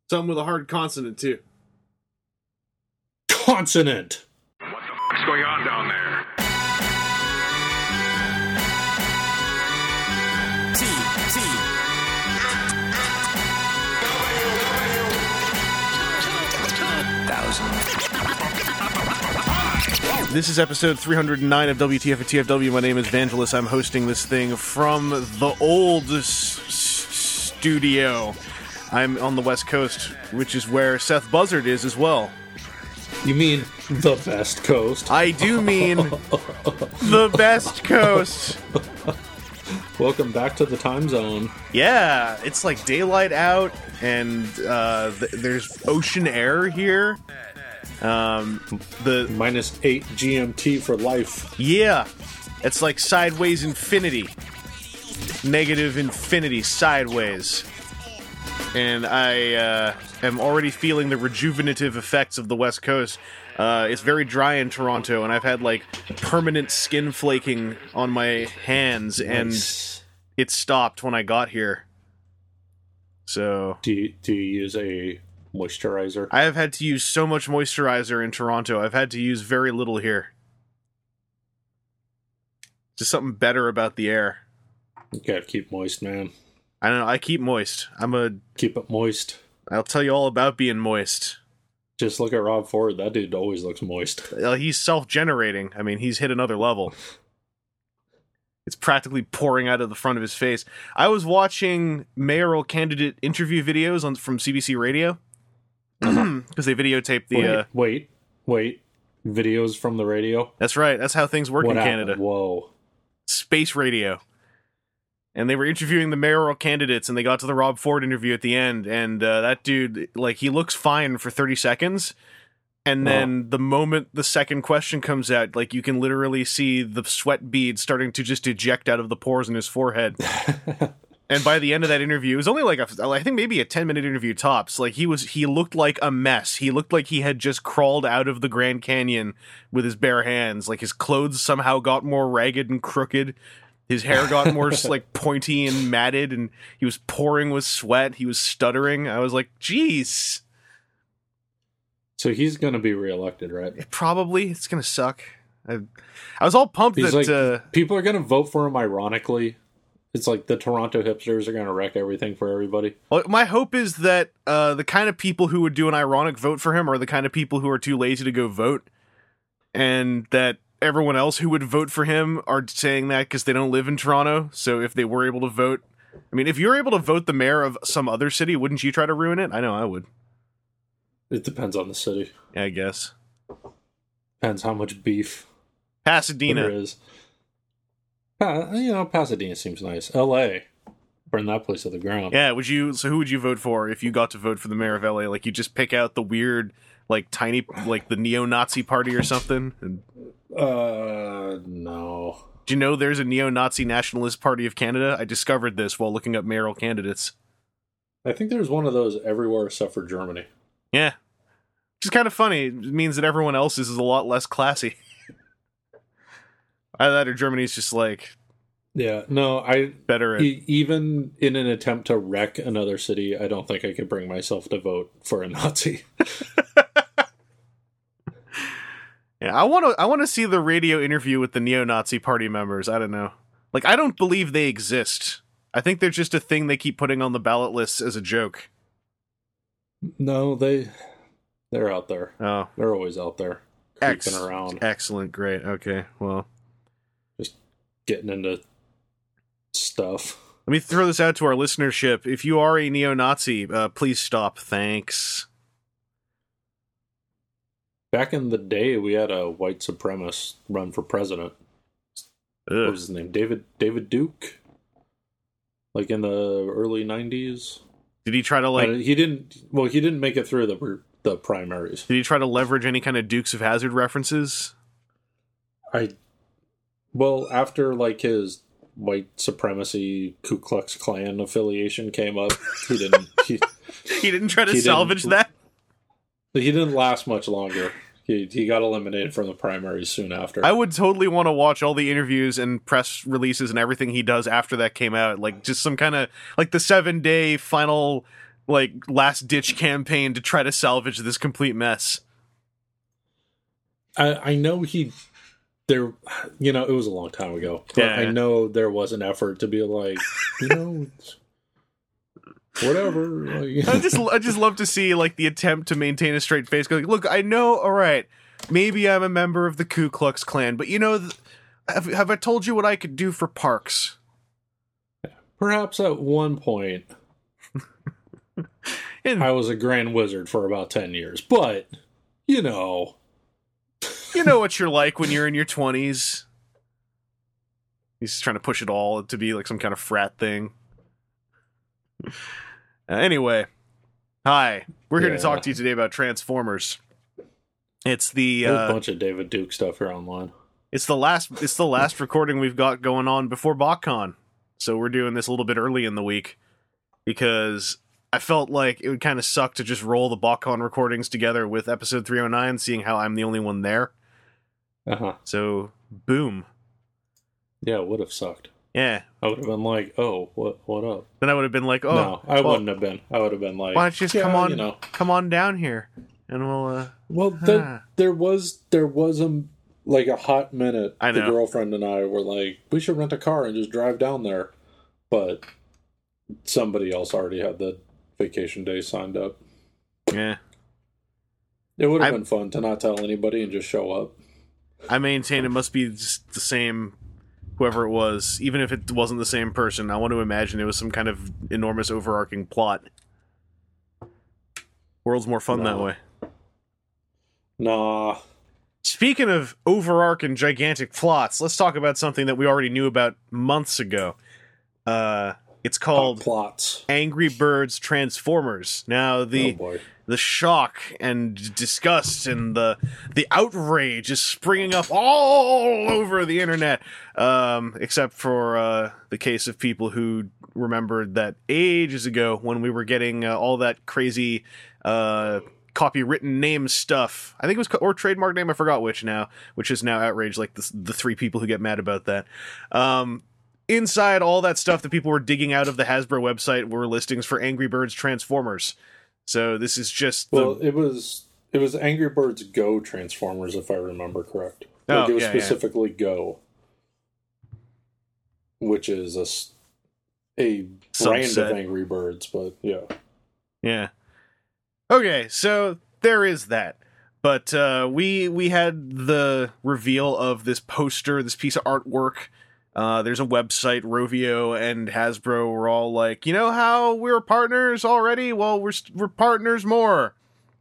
Something with a hard consonant, too. Consonant! What the fuck's going on down there? This is episode 309 of WTF and TFW. My name is Vangelis. I'm hosting this thing from the old studio. I'm on the West Coast, which is where Seth Buzzard is as well. You mean the best coast? I do mean the best coast. Welcome back to the time zone. Yeah, it's like daylight out, and there's ocean air here. The -8 GMT for life. Yeah, it's like sideways infinity. Negative infinity sideways. And I am already feeling the rejuvenative effects of the West Coast. It's very dry in Toronto, and I've had like permanent skin flaking on my hands, and it stopped when I got here. So, do you use a moisturizer? I have had to use so much moisturizer in Toronto. I've had to use very little here. Just something better about the air. You gotta keep moist, man. I don't know. I keep moist. Keep it moist. I'll tell you all about being moist. Just look at Rob Ford. That dude always looks moist. He's self-generating. I mean, he's hit another level. It's practically pouring out of the front of his face. I was watching mayoral candidate interview videos from CBC Radio because they videotaped the... Wait. Videos from the radio? That's right. That's how things work in Canada. Whoa. Space radio. And they were interviewing the mayoral candidates, and they got to the Rob Ford interview at the end, and that dude, like, he looks fine for 30 seconds, and then the moment the second question comes out, like, you can literally see the sweat beads starting to just eject out of the pores in his forehead. And by the end of that interview, it was only like I think maybe a 10-minute interview tops. Like, he looked like a mess. He looked like he had just crawled out of the Grand Canyon with his bare hands. Like, his clothes somehow got more ragged and crooked. His hair got more like pointy and matted, and he was pouring with sweat. He was stuttering. I was like, "Jeez." So he's gonna be reelected, right? Probably. It's gonna suck. I was all pumped that people are gonna vote for him. Ironically, it's like the Toronto hipsters are gonna wreck everything for everybody. Well, my hope is that the kind of people who would do an ironic vote for him are the kind of people who are too lazy to go vote, and that everyone else who would vote for him are saying that because they don't live in Toronto. So if they were able to vote, I mean, if you're able to vote the mayor of some other city, wouldn't you try to ruin it? I know I would. It depends on the city. Yeah, I guess. Depends how much beef Pasadena there is. Pasadena seems nice. LA, burn that place to the ground. Yeah, so who would you vote for if you got to vote for the mayor of LA? Like, you just pick out the weird, like, tiny, like, the neo-Nazi party or something? No. Do you know there's a neo-Nazi nationalist party of Canada? I discovered this while looking up mayoral candidates. I think there's one of those everywhere except for Germany. Yeah. Which is kind of funny. It means that everyone else's is a lot less classy. Either that or Germany's just like... Yeah, no, better at... Even in an attempt to wreck another city, I don't think I could bring myself to vote for a Nazi. Yeah, I want to see the radio interview with the neo-Nazi party members. I don't know. Like, I don't believe they exist. I think they're just a thing they keep putting on the ballot lists as a joke. No, they're out there. Oh. They're always out there. Creeping around. Excellent, great. Okay, well. Just getting into stuff. Let me throw this out to our listenership. If you are a neo-Nazi, please stop. Thanks. Back in the day, we had a white supremacist run for president. What was his name? David Duke? Like in the early 90s? Did he try to he didn't make it through the primaries. Did he try to leverage any kind of Dukes of Hazzard references? After like his white supremacy Ku Klux Klan affiliation came up, he didn't. He didn't try to salvage that. He didn't last much longer. He got eliminated from the primaries soon after. I would totally want to watch all the interviews and press releases and everything he does after that came out. Like, just some kind of, like, the 7-day final like last ditch campaign to try to salvage this complete mess. I know there, it was a long time ago, but Yeah. I know there was an effort to be like, whatever. Like, I just love to see like the attempt to maintain a straight face. Go, look, I know, all right, maybe I'm a member of the Ku Klux Klan, but have I told you what I could do for parks? perhaps at one point, I was a Grand Wizard for about 10 years, but, You know what you're like when you're in your 20s. He's trying to push it all to be like some kind of frat thing. Anyway, hi. We're here to talk to you today about Transformers. It's there's a bunch of David Duke stuff here online. It's the last recording we've got going on before BotCon. So we're doing this a little bit early in the week because I felt like it would kind of suck to just roll the BotCon recordings together with episode 309, seeing how I'm the only one there. Uh-huh. So, boom. Yeah, it would have sucked. Yeah. I would have been like, oh, what up? Then I would have been like, oh. No, I wouldn't have been. I would have been like, why don't you just come on down here and we'll, Well, there was a hot minute. I know. The girlfriend and I were like, we should rent a car and just drive down there. But somebody else already had the vacation day signed up. Yeah. It would have been fun to not tell anybody and just show up. I maintain it must be just the same, whoever it was. Even if it wasn't the same person, I want to imagine it was some kind of enormous overarching plot. World's more fun that way. Nah. Speaking of overarching gigantic plots, let's talk about something that we already knew about months ago. It's called plots. Angry Birds Transformers. Now, the shock and disgust and the outrage is springing up all over the internet, except for the case of people who remembered that ages ago when we were getting all that crazy copywritten name stuff. I think it was or trademark name, I forgot which is now outraged, like the three people who get mad about that. Inside all that stuff that people were digging out of the Hasbro website were listings for Angry Birds Transformers. So this is just it was Angry Birds Go Transformers, if I remember correct. Like it was specifically Go, which is a brand of Angry Birds, but yeah. Okay, so there is that. But we had the reveal of this poster, this piece of artwork. There's a website, Rovio and Hasbro were all like, you know how we're partners already? Well, we're partners more.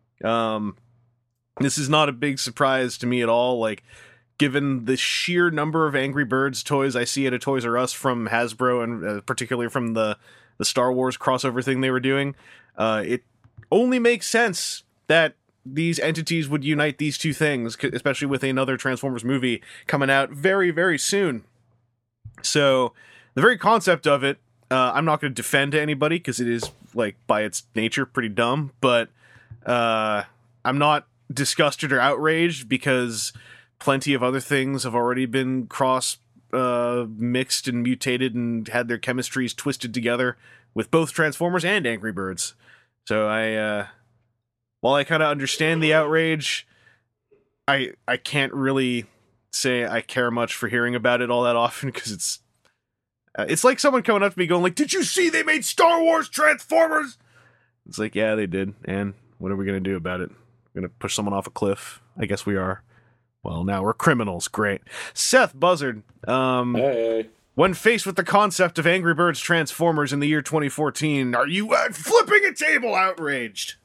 This is not a big surprise to me at all. Like, given the sheer number of Angry Birds toys I see at a Toys R Us from Hasbro, and particularly from the Star Wars crossover thing they were doing, it only makes sense that these entities would unite these two things, especially with another Transformers movie coming out very, very soon. So, the very concept of it, I'm not going to defend to anybody, because it is, like, by its nature, pretty dumb, but I'm not disgusted or outraged, because plenty of other things have already been mixed and mutated and had their chemistries twisted together with both Transformers and Angry Birds. So while I kind of understand the outrage, I can't really say I care much for hearing about it all that often, because it's like someone coming up to me going like, did you see they made Star Wars Transformers? It's like, yeah, they did, and what are we going to do about it? We're going to push someone off a cliff? I guess we are. Well, now we're criminals. Great. Seth Buzzard, hey. When faced with the concept of Angry Birds Transformers in the year 2014, are you flipping a table outraged?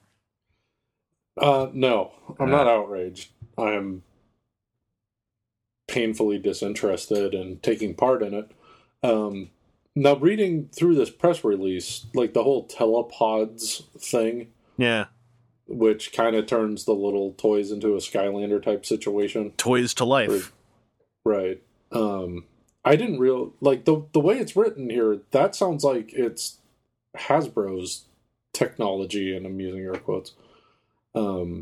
No, I'm not outraged. I'm painfully disinterested in taking part in it. Now, reading through this press release, like the whole telepods thing, which kind of turns the little toys into a Skylander type situation. Toys to life. Right. I didn't like the way it's written here, that sounds like it's Hasbro's technology, and I'm using air quotes. And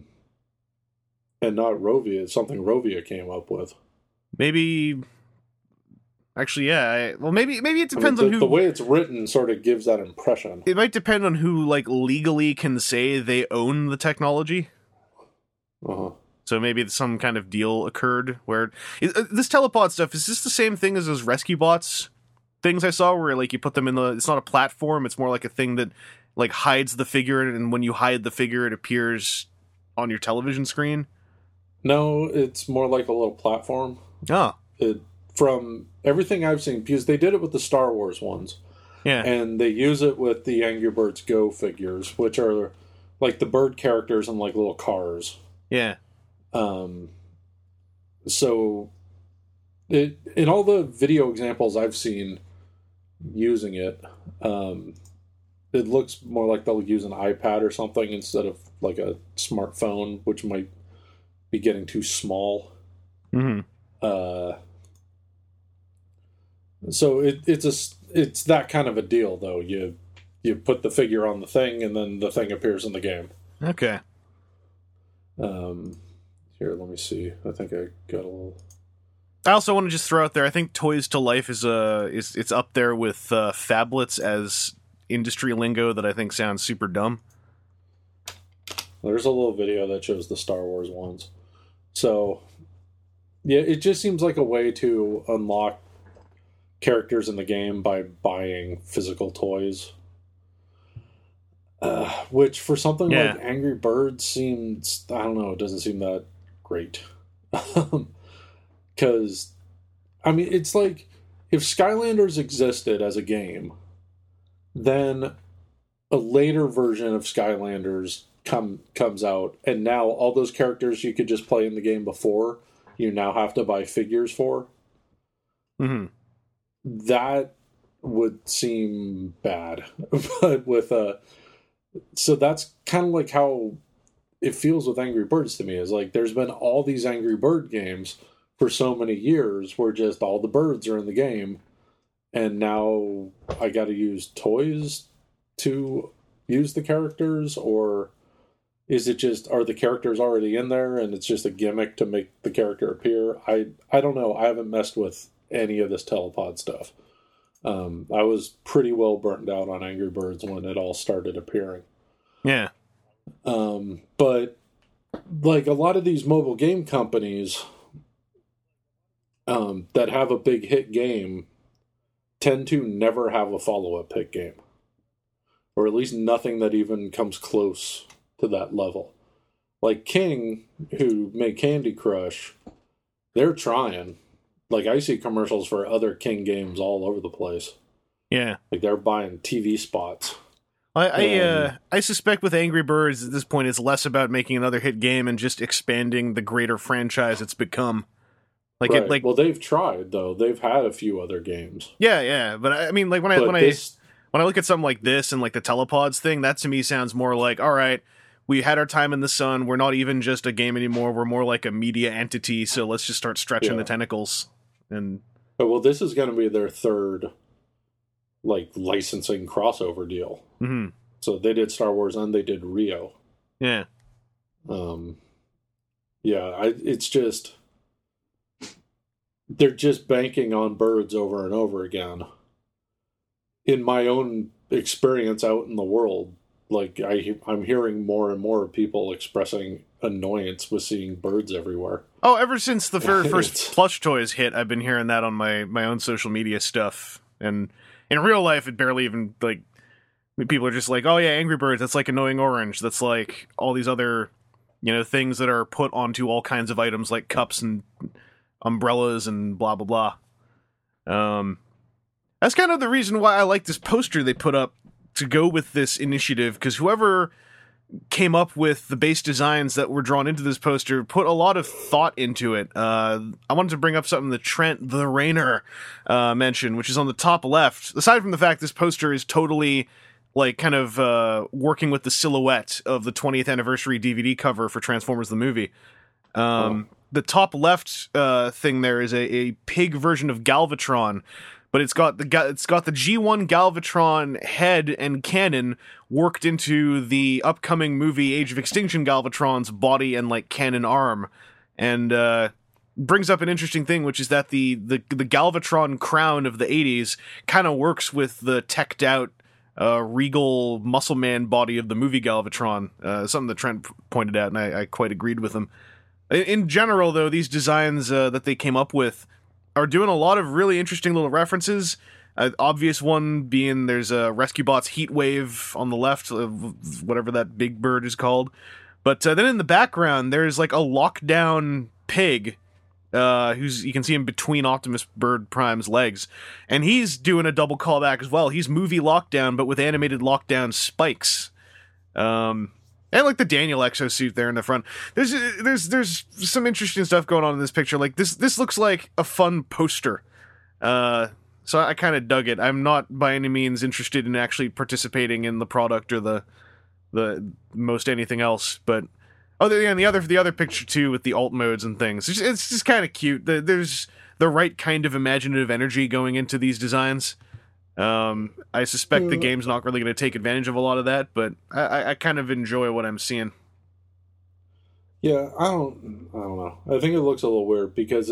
not Rovia. It's something Rovia came up with. Maybe Actually, yeah. Well, maybe it depends on who. The way it's written sort of gives that impression. It might depend on who, like, legally can say they own the technology. Uh-huh. So maybe some kind of deal occurred where this telepod stuff, is this the same thing as those rescue bots things I saw where, like, you put them in it's not a platform, it's more like a thing that, like, hides the figure, and when you hide the figure it appears on your television screen? No, it's more like a little platform. Oh. From everything I've seen, because they did it with the Star Wars ones. Yeah. And they use it with the Angry Birds Go figures, which are like the bird characters in like little cars. Yeah. So in all the video examples I've seen using it, it looks more like they'll use an iPad or something instead of like a smartphone, which might be getting too small. Mm-hmm. So it's that kind of a deal, though. You put the figure on the thing, and then the thing appears in the game. Okay. Here, let me see. I think I got a little. I also want to just throw out there, I think Toys to Life is it's up there with phablets as industry lingo that I think sounds super dumb. There's a little video that shows the Star Wars ones. So, yeah, it just seems like a way to unlock characters in the game by buying physical toys. Which, for something like Angry Birds, seems, I don't know, it doesn't seem that great. Because, I mean, it's like, if Skylanders existed as a game, then a later version of Skylanders comes out, and now all those characters you could just play in the game before, you now have to buy figures for. Mm-hmm. That would seem bad. But with so that's kind of like how it feels with Angry Birds to me, is like there's been all these Angry Bird games for so many years where just all the birds are in the game, and now I got to use toys to use the characters, or is it just, are the characters already in there and it's just a gimmick to make the character appear? I don't know. I haven't messed with any of this telepod stuff. I was pretty well burnt out on Angry Birds when it all started appearing. Yeah. But like a lot of these mobile game companies that have a big hit game tend to never have a follow-up hit game. Or at least nothing that even comes close to that level. Like King, who made Candy Crush, they're trying. Like, I see commercials for other King games all over the place. Yeah. Like, they're buying TV spots. I suspect with Angry Birds at this point it's less about making another hit game and just expanding the greater franchise it's become. Like, right. Well, they've tried, though. They've had a few other games. Yeah. But I mean, like, when I look at something like this and like the telepods thing, that to me sounds more like, all right, we had our time in the sun. We're not even just a game anymore. We're more like a media entity. So let's just start stretching the tentacles. And well, this is going to be their third, like, licensing crossover deal. Mm-hmm. So they did Star Wars and they did Rio. Yeah. It's just, they're just banking on birds over and over again. In my own experience out in the world, like, I'm hearing more and more people expressing annoyance with seeing birds everywhere. Oh, ever since the very first plush toys hit, I've been hearing that on my own social media stuff. And in real life, it barely even, like, people are just like, oh yeah, Angry Birds, that's like Annoying Orange. That's like all these other, things that are put onto all kinds of items like cups and umbrellas and blah, blah, blah. That's kind of the reason why I like this poster they put up to go with this initiative, because whoever came up with the base designs that were drawn into this poster put a lot of thought into it. I wanted to bring up something that Trent the Rainer mentioned, which is on the top left. Aside from the fact this poster is totally, like, kind of working with the silhouette of the 20th anniversary DVD cover for Transformers the movie. The top left thing there is a pig version of Galvatron, but it's got the G1 Galvatron head and cannon worked into the upcoming movie Age of Extinction Galvatron's body and, like, cannon arm. And brings up an interesting thing, which is that the Galvatron crown of the 80s kind of works with the teched out regal muscle man body of the movie Galvatron. Something that Trent pointed out, and I quite agreed with him. In general, though, these designs that they came up with are doing a lot of really interesting little references. Obvious one being there's a Rescue Bots Heatwave on the left, whatever that big bird is called. But then in the background, there's like a lockdown pig, you can see him between Optimus Bird Prime's legs, and he's doing a double callback as well. He's movie Lockdown, but with animated Lockdown spikes, and like the Daniel exosuit there in the front. There's some interesting stuff going on in this picture. Like this looks like a fun poster. So I kind of dug it. I'm not by any means interested in actually participating in the product or the most anything else, but. Oh, yeah, and the other picture too with the alt modes and things. It's just kind of cute. There's the right kind of imaginative energy going into these designs. I suspect the game's not really going to take advantage of a lot of that, but I kind of enjoy what I'm seeing. Yeah, I don't know. I think it looks a little weird because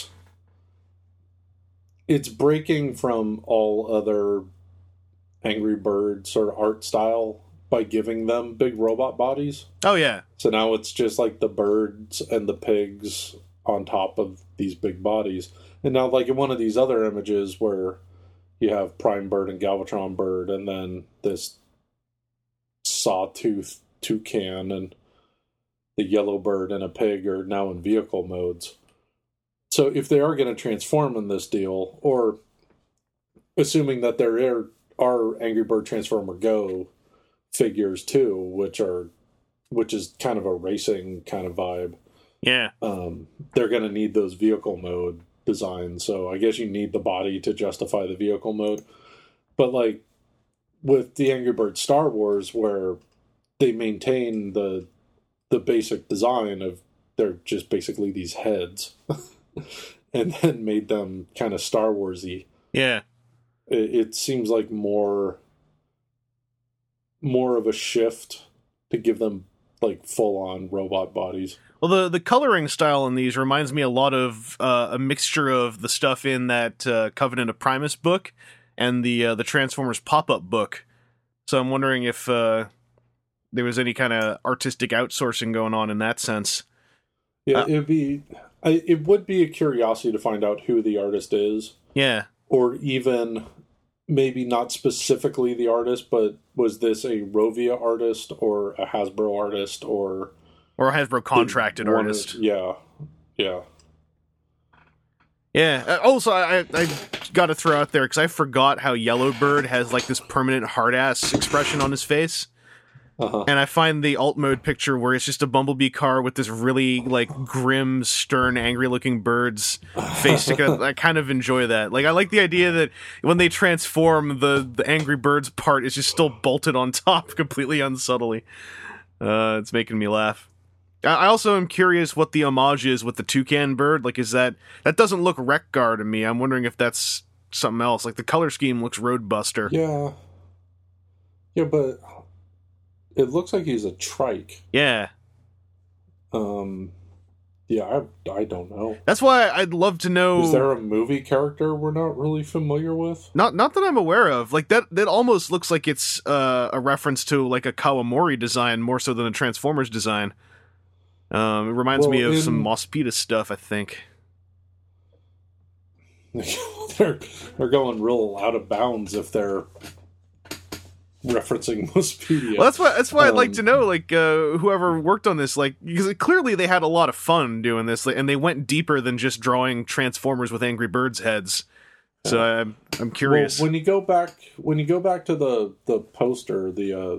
it's breaking from all other Angry Bird sort of art style by giving them big robot bodies. Oh, yeah. So now it's just like the birds and the pigs on top of these big bodies. And now, like in one of these other images where you have Prime Bird and Galvatron Bird, and then this Sawtooth toucan and the yellow bird and a pig are now in vehicle modes. So if they are going to transform in this deal, or assuming that there are Angry Bird Transformer Go figures too, which is kind of a racing kind of vibe. Yeah. They're going to need those vehicle mode designs, so I guess you need the body to justify the vehicle mode. But like with the Angry Bird Star Wars, where they maintain the basic design of they're just basically these heads, and then made them kind of Star Warsy. Yeah. It seems like more of a shift to give them like full-on robot bodies. Well, the coloring style in these reminds me a lot of a mixture of the stuff in that Covenant of Primus book and the Transformers pop-up book. So I'm wondering if there was any kind of artistic outsourcing going on in that sense. Yeah, it would be a curiosity to find out who the artist is. Yeah. Or even maybe not specifically the artist, but was this a Rovia artist or a Hasbro artist or a Hasbro contracted artist? Yeah. Also, I got to throw out there because I forgot how Yellowbird has like this permanent hard ass expression on his face. Uh-huh. And I find the alt mode picture where it's just a Bumblebee car with this really like grim, stern, angry-looking bird's face together. I kind of enjoy that. Like I like the idea that when they transform, the Angry Birds part is just still bolted on top, completely unsubtly. It's making me laugh. I also am curious what the homage is with the toucan bird. Like, is that doesn't look Wreck-Gar to me? I'm wondering if that's something else. Like the color scheme looks Roadbuster. Yeah, but it looks like he's a trike. Yeah. Yeah, I don't know. That's why I'd love to know. Is there a movie character we're not really familiar with? Not that I'm aware of. Like that almost looks like it's a reference to like a Kawamori design more so than a Transformers design. It reminds me of some Mospita stuff, I think. They're going real out of bounds if they're referencing Mospedia. Well, that's why I'd like to know, like, whoever worked on this, like, because clearly they had a lot of fun doing this, and they went deeper than just drawing Transformers with Angry Birds heads. So I'm curious. Well, when you go back to the poster, the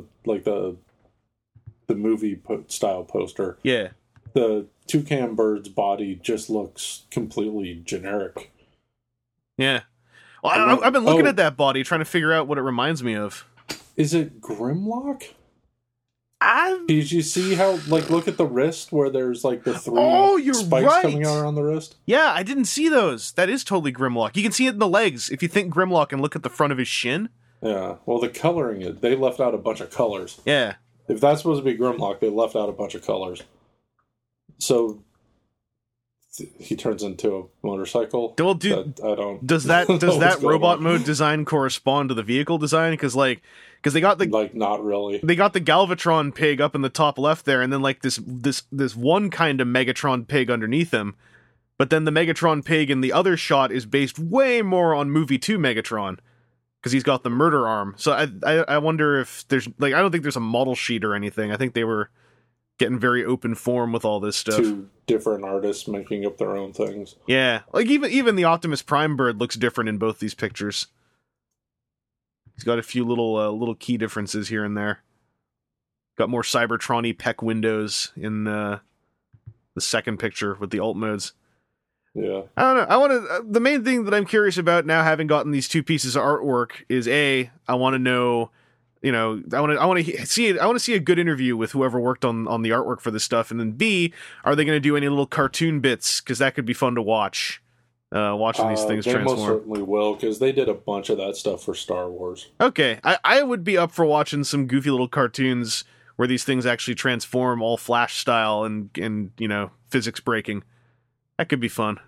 movie style poster, yeah, the toucan bird's body just looks completely generic. Yeah. Well, I've been looking at that body, trying to figure out what it reminds me of. Is it Grimlock? Did you see how, like, look at the wrist where there's, like, the three spikes coming out around the wrist? Yeah, I didn't see those. That is totally Grimlock. You can see it in the legs. If you think Grimlock and look at the front of his shin. Yeah, well, the coloring, they left out a bunch of colors. Yeah. If that's supposed to be Grimlock, they left out a bunch of colors. So, he turns into a motorcycle. Well, I don't. Does that robot mode design correspond to the vehicle design? Because they got the not really. They got the Galvatron pig up in the top left there, and then like this one kind of Megatron pig underneath him. But then the Megatron pig in the other shot is based way more on Movie 2 Megatron, because he's got the murder arm. So I wonder if there's I don't think there's a model sheet or anything. I think they were getting very open form with all this stuff. 2 different artists making up their own things. Yeah, like even the Optimus Prime bird looks different in both these pictures. He's got a few little key differences here and there. Got more Cybertron-y peck windows in the second picture with the alt modes. Yeah, I don't know. The main thing that I'm curious about now, having gotten these 2 pieces of artwork, is I want to know. I want to see a good interview with whoever worked on the artwork for this stuff, and then B, are they going to do any little cartoon bits? Because that could be fun to watch. Watching these things transform. They most certainly will, because they did a bunch of that stuff for Star Wars. Okay, I would be up for watching some goofy little cartoons where these things actually transform all Flash style and physics breaking. That could be fun.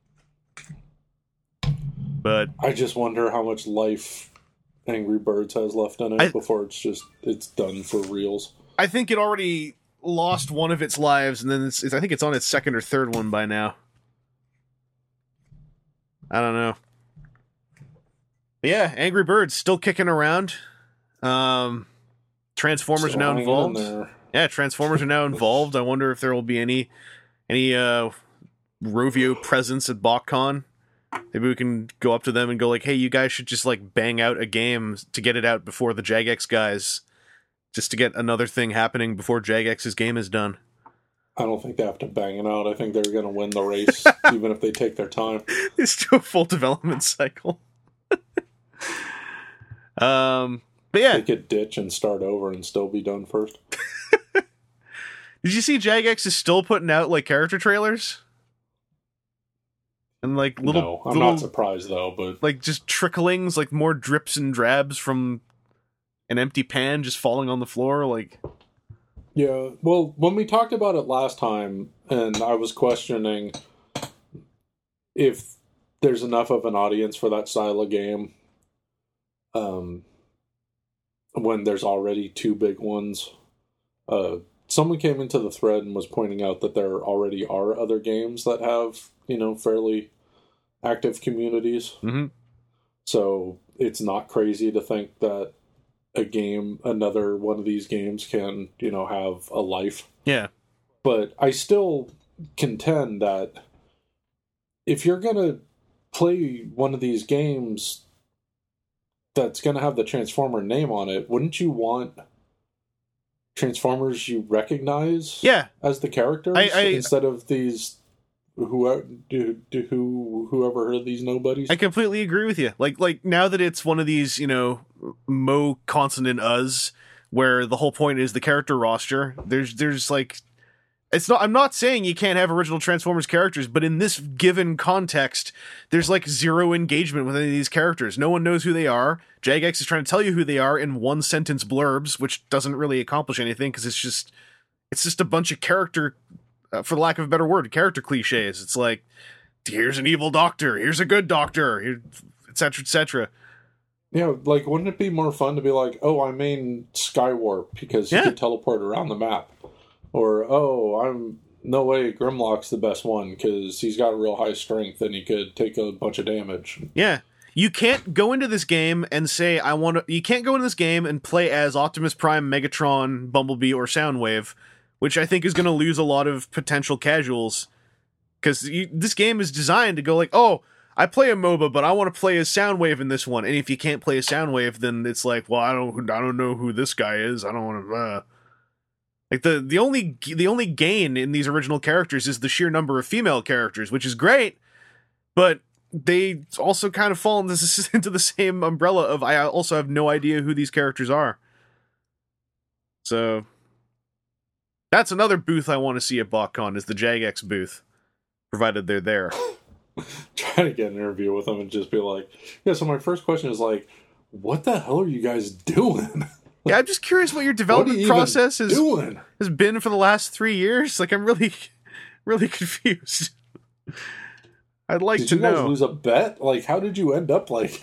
But I just wonder how much life Angry Birds has left in it before it's done for reals. I think it already lost one of its lives, and then I think it's on its second or third one by now. I don't know. But yeah, Angry Birds still kicking around. Transformers are now involved. Yeah, Transformers are now involved. I wonder if there will be any Rovio presence at BotCon. Maybe we can go up to them and go like, hey, you guys should just like bang out a game to get it out before the Jagex guys, just to get another thing happening before Jagex's game is done. I don't think they have to bang it out. I think they're going to win the race, even if they take their time. It's to a full development cycle. But yeah. They could ditch and start over and still be done first. Did you see Jagex is still putting out like character trailers? And like No, I'm not surprised though, but like just tricklings, like more drips and drabs from an empty pan just falling on the floor, like. Yeah, well, when we talked about it last time, and I was questioning if there's enough of an audience for that style of game, when there's already 2 big ones, someone came into the thread and was pointing out that there already are other games that have, fairly active communities. Mm-hmm. So it's not crazy to think that another one of these games can, have a life. Yeah. But I still contend that if you're going to play one of these games that's going to have the Transformer name on it, wouldn't you want Transformers you recognize as the characters instead of these whoever heard of these nobodies? I completely agree with you. Like now that it's one of these, Mo consonant us, where the whole point is the character roster, there's like, it's not, I'm not saying you can't have original Transformers characters, but in this given context, there's like 0 engagement with any of these characters. No one knows who they are. Jagex is trying to tell you who they are in 1-sentence blurbs, which doesn't really accomplish anything because it's just a bunch of character, for the lack of a better word, character cliches. It's like, here's an evil doctor, here's a good doctor, etc., etc. Yeah, like, wouldn't it be more fun to be like, oh, I mean Skywarp because he could teleport around the map? Or, no way, Grimlock's the best one because he's got a real high strength and he could take a bunch of damage. Yeah. You can't go into this game and say, you can't go into this game and play as Optimus Prime, Megatron, Bumblebee, or Soundwave, which I think is going to lose a lot of potential casuals. Because this game is designed to go like, oh, I play a MOBA, but I want to play as Soundwave in this one. And if you can't play as Soundwave, then it's like, well, I don't know who this guy is. I don't want to. Like the only gain in these original characters is the sheer number of female characters, which is great, but they also kind of fall into the same umbrella of I also have no idea who these characters are. So that's another booth I want to see at BotCon is the Jagex booth, provided they're there. Trying to get an interview with them and just be like, yeah. So my first question is like, what the hell are you guys doing? Yeah, I'm just curious what your development process has been for the last 3 years. Like, I'm really, really confused. I'd like did to you guys know. lose a bet? Like, how did you end up here?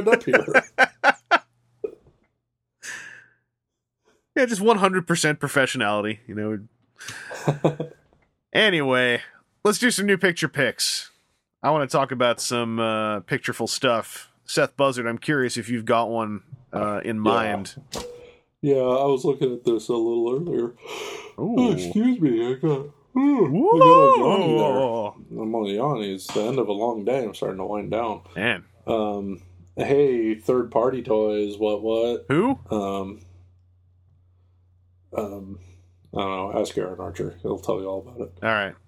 Yeah, just 100% professionality, you know. Anyway, let's do some new picture picks. I want to talk about some pictureful stuff. Seth Buzzard, I'm curious if you've got one in mind. Yeah, I was looking at this a little earlier. Oh, excuse me, I got old Yanni there. I'm on Yanni. It's the end of a long day. I'm starting to wind down. Man. Hey, third-party toys, what? Who? I don't know. Ask Aaron Archer. He'll tell you all about it. All right.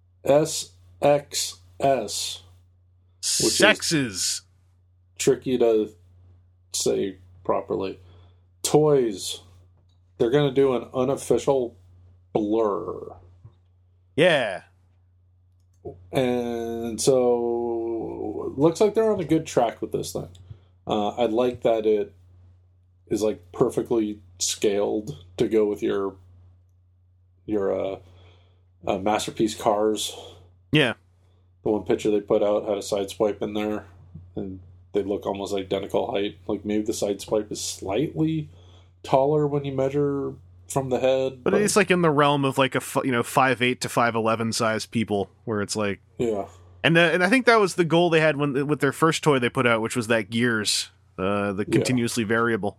SXS. Sexes. Tricky to say properly. Toys. They're going to do an unofficial blur. Yeah. And so looks like they're on a good track with this thing. I like that it is like perfectly scaled to go with your Masterpiece cars. Yeah. The one picture they put out had a side swipe in there, and they look almost identical height. Like maybe the side swipe is slightly taller when you measure from the head, but it's like in the realm of like a 5'8" to 5'11" size people, where it's like yeah. And I think that was the goal they had with their first toy they put out, which was that Gears, the continuously variable.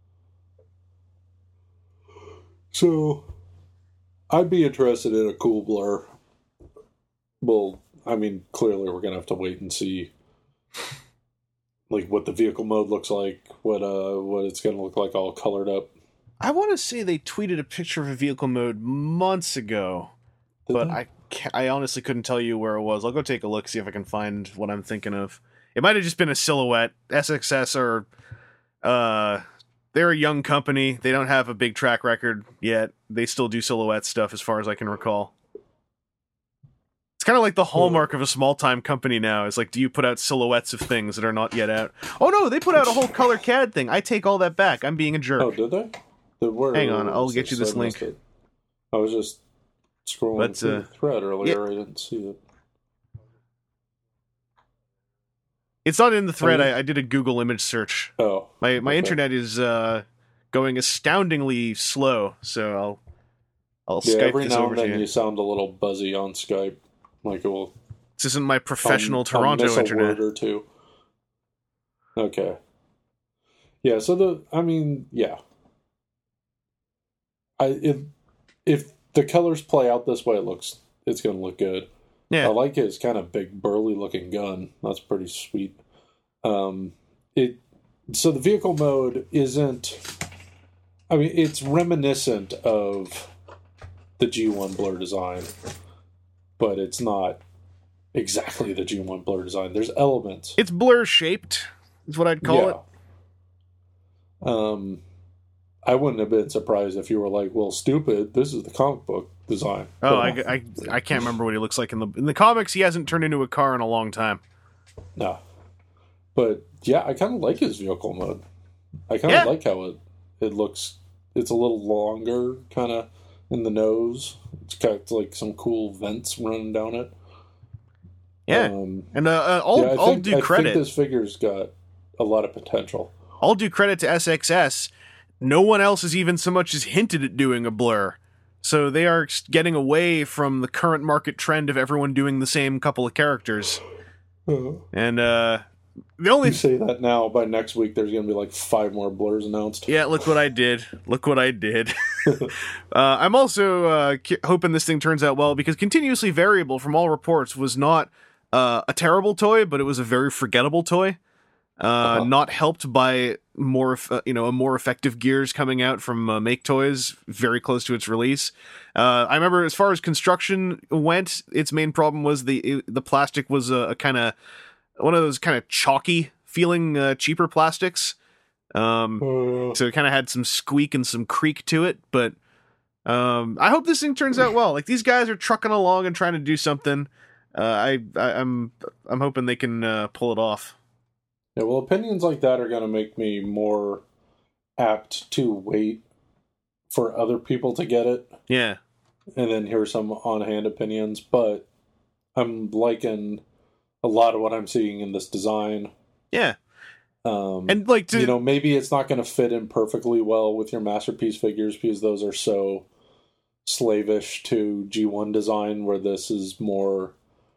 So, I'd be interested in a cool blur. Well, I mean, clearly we're gonna have to wait and see, like what the vehicle mode looks like, what it's gonna look like all colored up. I want to say they tweeted a picture of a vehicle mode months ago, but I honestly couldn't tell you where it was. I'll go take a look, see if I can find what I'm thinking of. It might have just been a silhouette. SXS they're a young company. They don't have a big track record yet. They still do silhouette stuff as far as I can recall. It's kind of like the hallmark of a small-time company now. It's like, do you put out silhouettes of things that are not yet out? Oh no, they put out a whole color CAD thing. I take all that back. I'm being a jerk. Oh, did they? Hang on, I'll get you this link. I was just scrolling through the thread earlier. I didn't see it. It's not in the thread. I did a Google image search. Oh. My internet is going astoundingly slow, so I'll Skype this over to you. Every now and then you sound a little buzzy on Skype. Like it will... This isn't my professional Toronto miss internet. A word or two. Okay. Yeah, so if the colors play out this way, it's going to look good. Yeah. I like his kind of big, burly looking gun. That's pretty sweet. So the vehicle mode isn't... I mean, it's reminiscent of the G1 blur design, but it's not exactly the G1 blur design. There's elements. It's blur shaped, is what I'd call it. I wouldn't have been surprised if you were like, well, stupid, this is the comic book design. Oh, I can't remember what he looks like in the comics. He hasn't turned into a car in a long time. No. But yeah, I kind of like his vehicle mode. I kind of like how it looks. It's a little longer, kind of in the nose. It's got like some cool vents running down it. Yeah, and I'll do credit. I think this figure's got a lot of potential. I'll do credit to SXS. No one else has even so much as hinted at doing a blur. So they are getting away from the current market trend of everyone doing the same couple of characters. And the only... You say that now, by next week there's going to be like 5 more blurs announced. Yeah, look what I did. I'm also hoping this thing turns out well, because Continuously Variable, from all reports, was not a terrible toy, but it was a very forgettable toy. Not helped by a more effective Gears coming out from Make Toys very close to its release. I remember, as far as construction went, its main problem was the plastic was a kind of one of those kind of chalky feeling cheaper plastics. So it kind of had some squeak and some creak to it. But I hope this thing turns out well. Like, these guys are trucking along and trying to do something. I'm hoping they can pull it off. Yeah, well, opinions like that are going to make me more apt to wait for other people to get it. Yeah. And then hear some on-hand opinions. But I'm liking a lot of what I'm seeing in this design. Yeah. And like maybe it's not going to fit in perfectly well with your Masterpiece figures because those are so slavish to G1 design, where this is more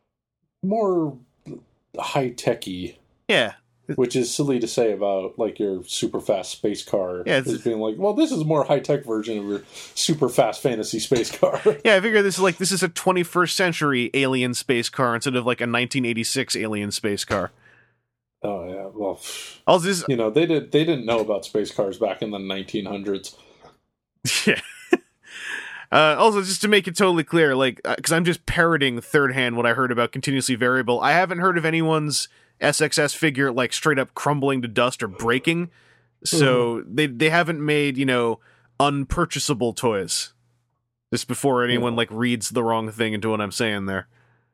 high-techy. Yeah. Which is silly to say about like your super fast space car. Yeah, it's being like, well, this is a more high-tech version of your super fast fantasy space car. Yeah, I figure this is a 21st century alien space car instead of like a 1986 alien space car. Oh yeah, well, they didn't know about space cars back in the 1900s. Yeah. Also, just to make it totally clear, like, because I'm just parroting third hand what I heard about continuously variable. I haven't heard of anyone's SXS figure like straight up crumbling to dust or breaking. So they haven't made unpurchasable toys. Just before anyone like reads the wrong thing into what I'm saying there.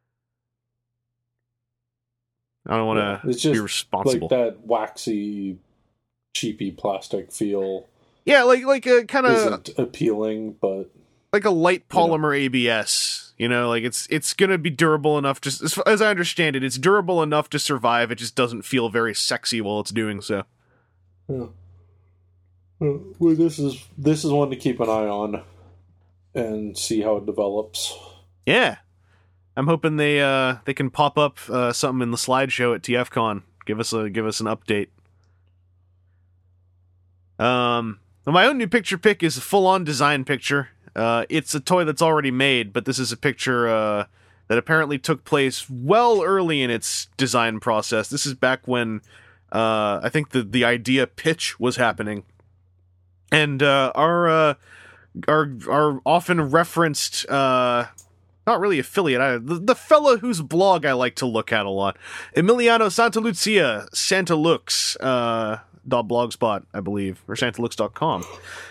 I don't want to be responsible. Like that waxy, cheapy plastic feel. Yeah, like a kind of isn't appealing, but like a light polymer ABS. Like it's gonna be durable enough. Just as I understand it, it's durable enough to survive. It just doesn't feel very sexy while it's doing so. Yeah. Well, this is one to keep an eye on and see how it develops. Yeah. I'm hoping they can pop up something in the slideshow at TFCon. Give us an update. My own new picture pick is a full-on design picture. It's a toy that's already made, but this is a picture that apparently took place well early in its design process. This is back when I think the idea pitch was happening, and our often referenced. Not really affiliate either. The fellow whose blog I like to look at a lot, Emiliano Santalucia, Santalux, .blogspot, I believe, or santalux.com.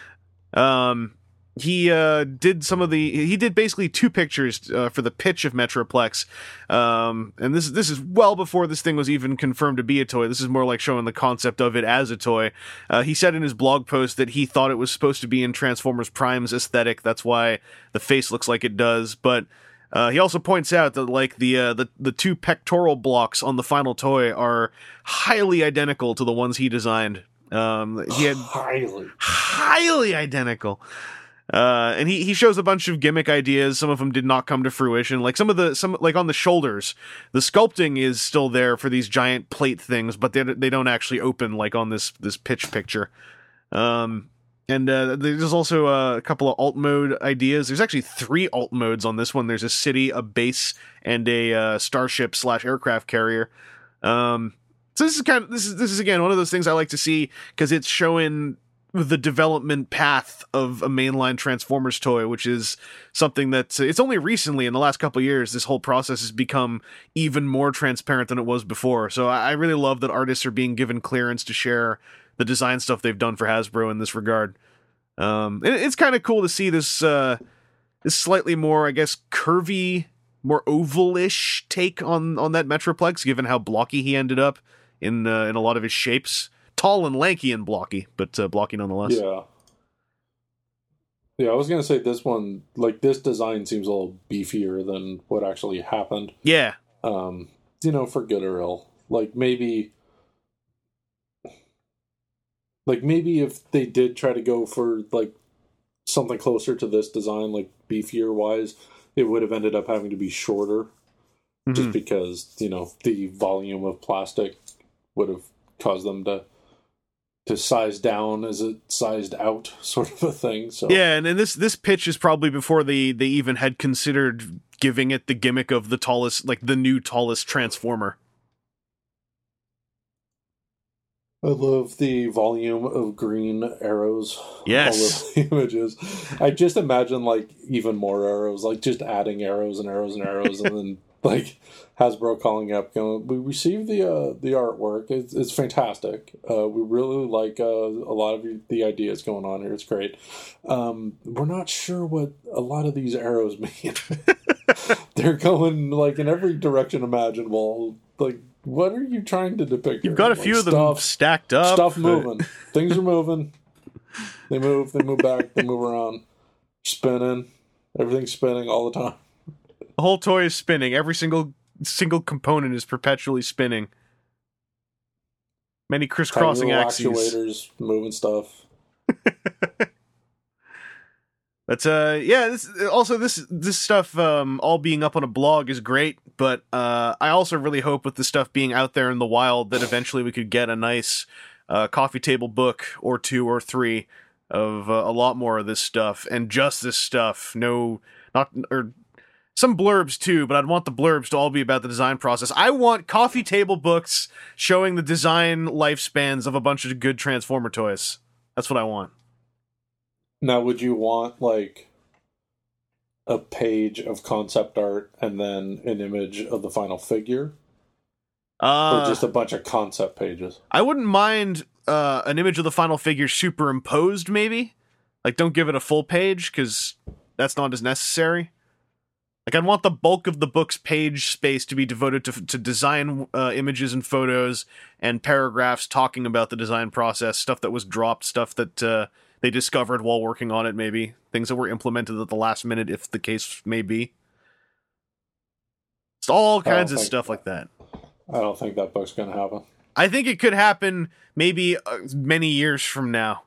He did basically two pictures for the pitch of Metroplex, and this is well before this thing was even confirmed to be a toy. This is more like showing the concept of it as a toy. He said in his blog post that he thought it was supposed to be in Transformers Prime's aesthetic. That's why the face looks like it does, but he also points out that like the two pectoral blocks on the final toy are highly identical to the ones he designed. He had highly identical. And he shows a bunch of gimmick ideas. Some of them did not come to fruition. Like some like on the shoulders, the sculpting is still there for these giant plate things, but they don't actually open like on this pitch picture. And there's also a couple of alt mode ideas. There's actually 3 alt modes on this one. There's a city, a base, and a starship / aircraft carrier. So this is again one of those things I like to see because it's showing the development path of a mainline Transformers toy, which is something that it's only recently in the last couple of years this whole process has become even more transparent than it was before. So I really love that artists are being given clearance to share the design stuff they've done for Hasbro in this regard. It's kind of cool to see this slightly more, I guess, curvy, more oval-ish take on that Metroplex, given how blocky he ended up in a lot of his shapes. Tall and lanky and blocky, but blocky nonetheless. Yeah, I was going to say this one, like this design seems a little beefier than what actually happened. Yeah. For good or ill. Like maybe if they did try to go for like something closer to this design, like beefier wise, it would have ended up having to be shorter, just because the volume of plastic would have caused them to size down as it sized out, sort of a thing. So yeah, and this pitch is probably before they even had considered giving it the gimmick of the tallest, like the new tallest Transformer. I love the volume of green arrows. Yes. All of the images. I just imagine like even more arrows, like just adding arrows and arrows and arrows, and then like Hasbro calling up, going, "We received the artwork. It's fantastic. We really like a lot of the ideas going on here. It's great. We're not sure what a lot of these arrows mean. They're going like in every direction imaginable. Like, what are you trying to depict? You've got a few of them stacked up. Stuff moving. Things are moving. They move back, they move around. Spinning. Everything's spinning all the time. The whole toy is spinning. Every single component is perpetually spinning. Many crisscrossing axes. Actuators moving stuff. But this stuff all being up on a blog is great, but I also really hope with the stuff being out there in the wild that eventually we could get a nice coffee table book or 2 or 3 of a lot more of this stuff, and just this stuff. Or some blurbs too, but I'd want the blurbs to all be about the design process. I want coffee table books showing the design lifespans of a bunch of good Transformer toys. That's what I want. Now, would you want, like, a page of concept art and then an image of the final figure? Or just a bunch of concept pages? I wouldn't mind an image of the final figure superimposed, maybe. Like, don't give it a full page, because that's not as necessary. Like, I'd want the bulk of the book's page space to be devoted to design images and photos and paragraphs talking about the design process, stuff that was dropped, stuff that they discovered while working on it, maybe. Things that were implemented at the last minute, if the case may be. It's all kinds of stuff like that. I don't think that book's going to happen. I think it could happen maybe many years from now.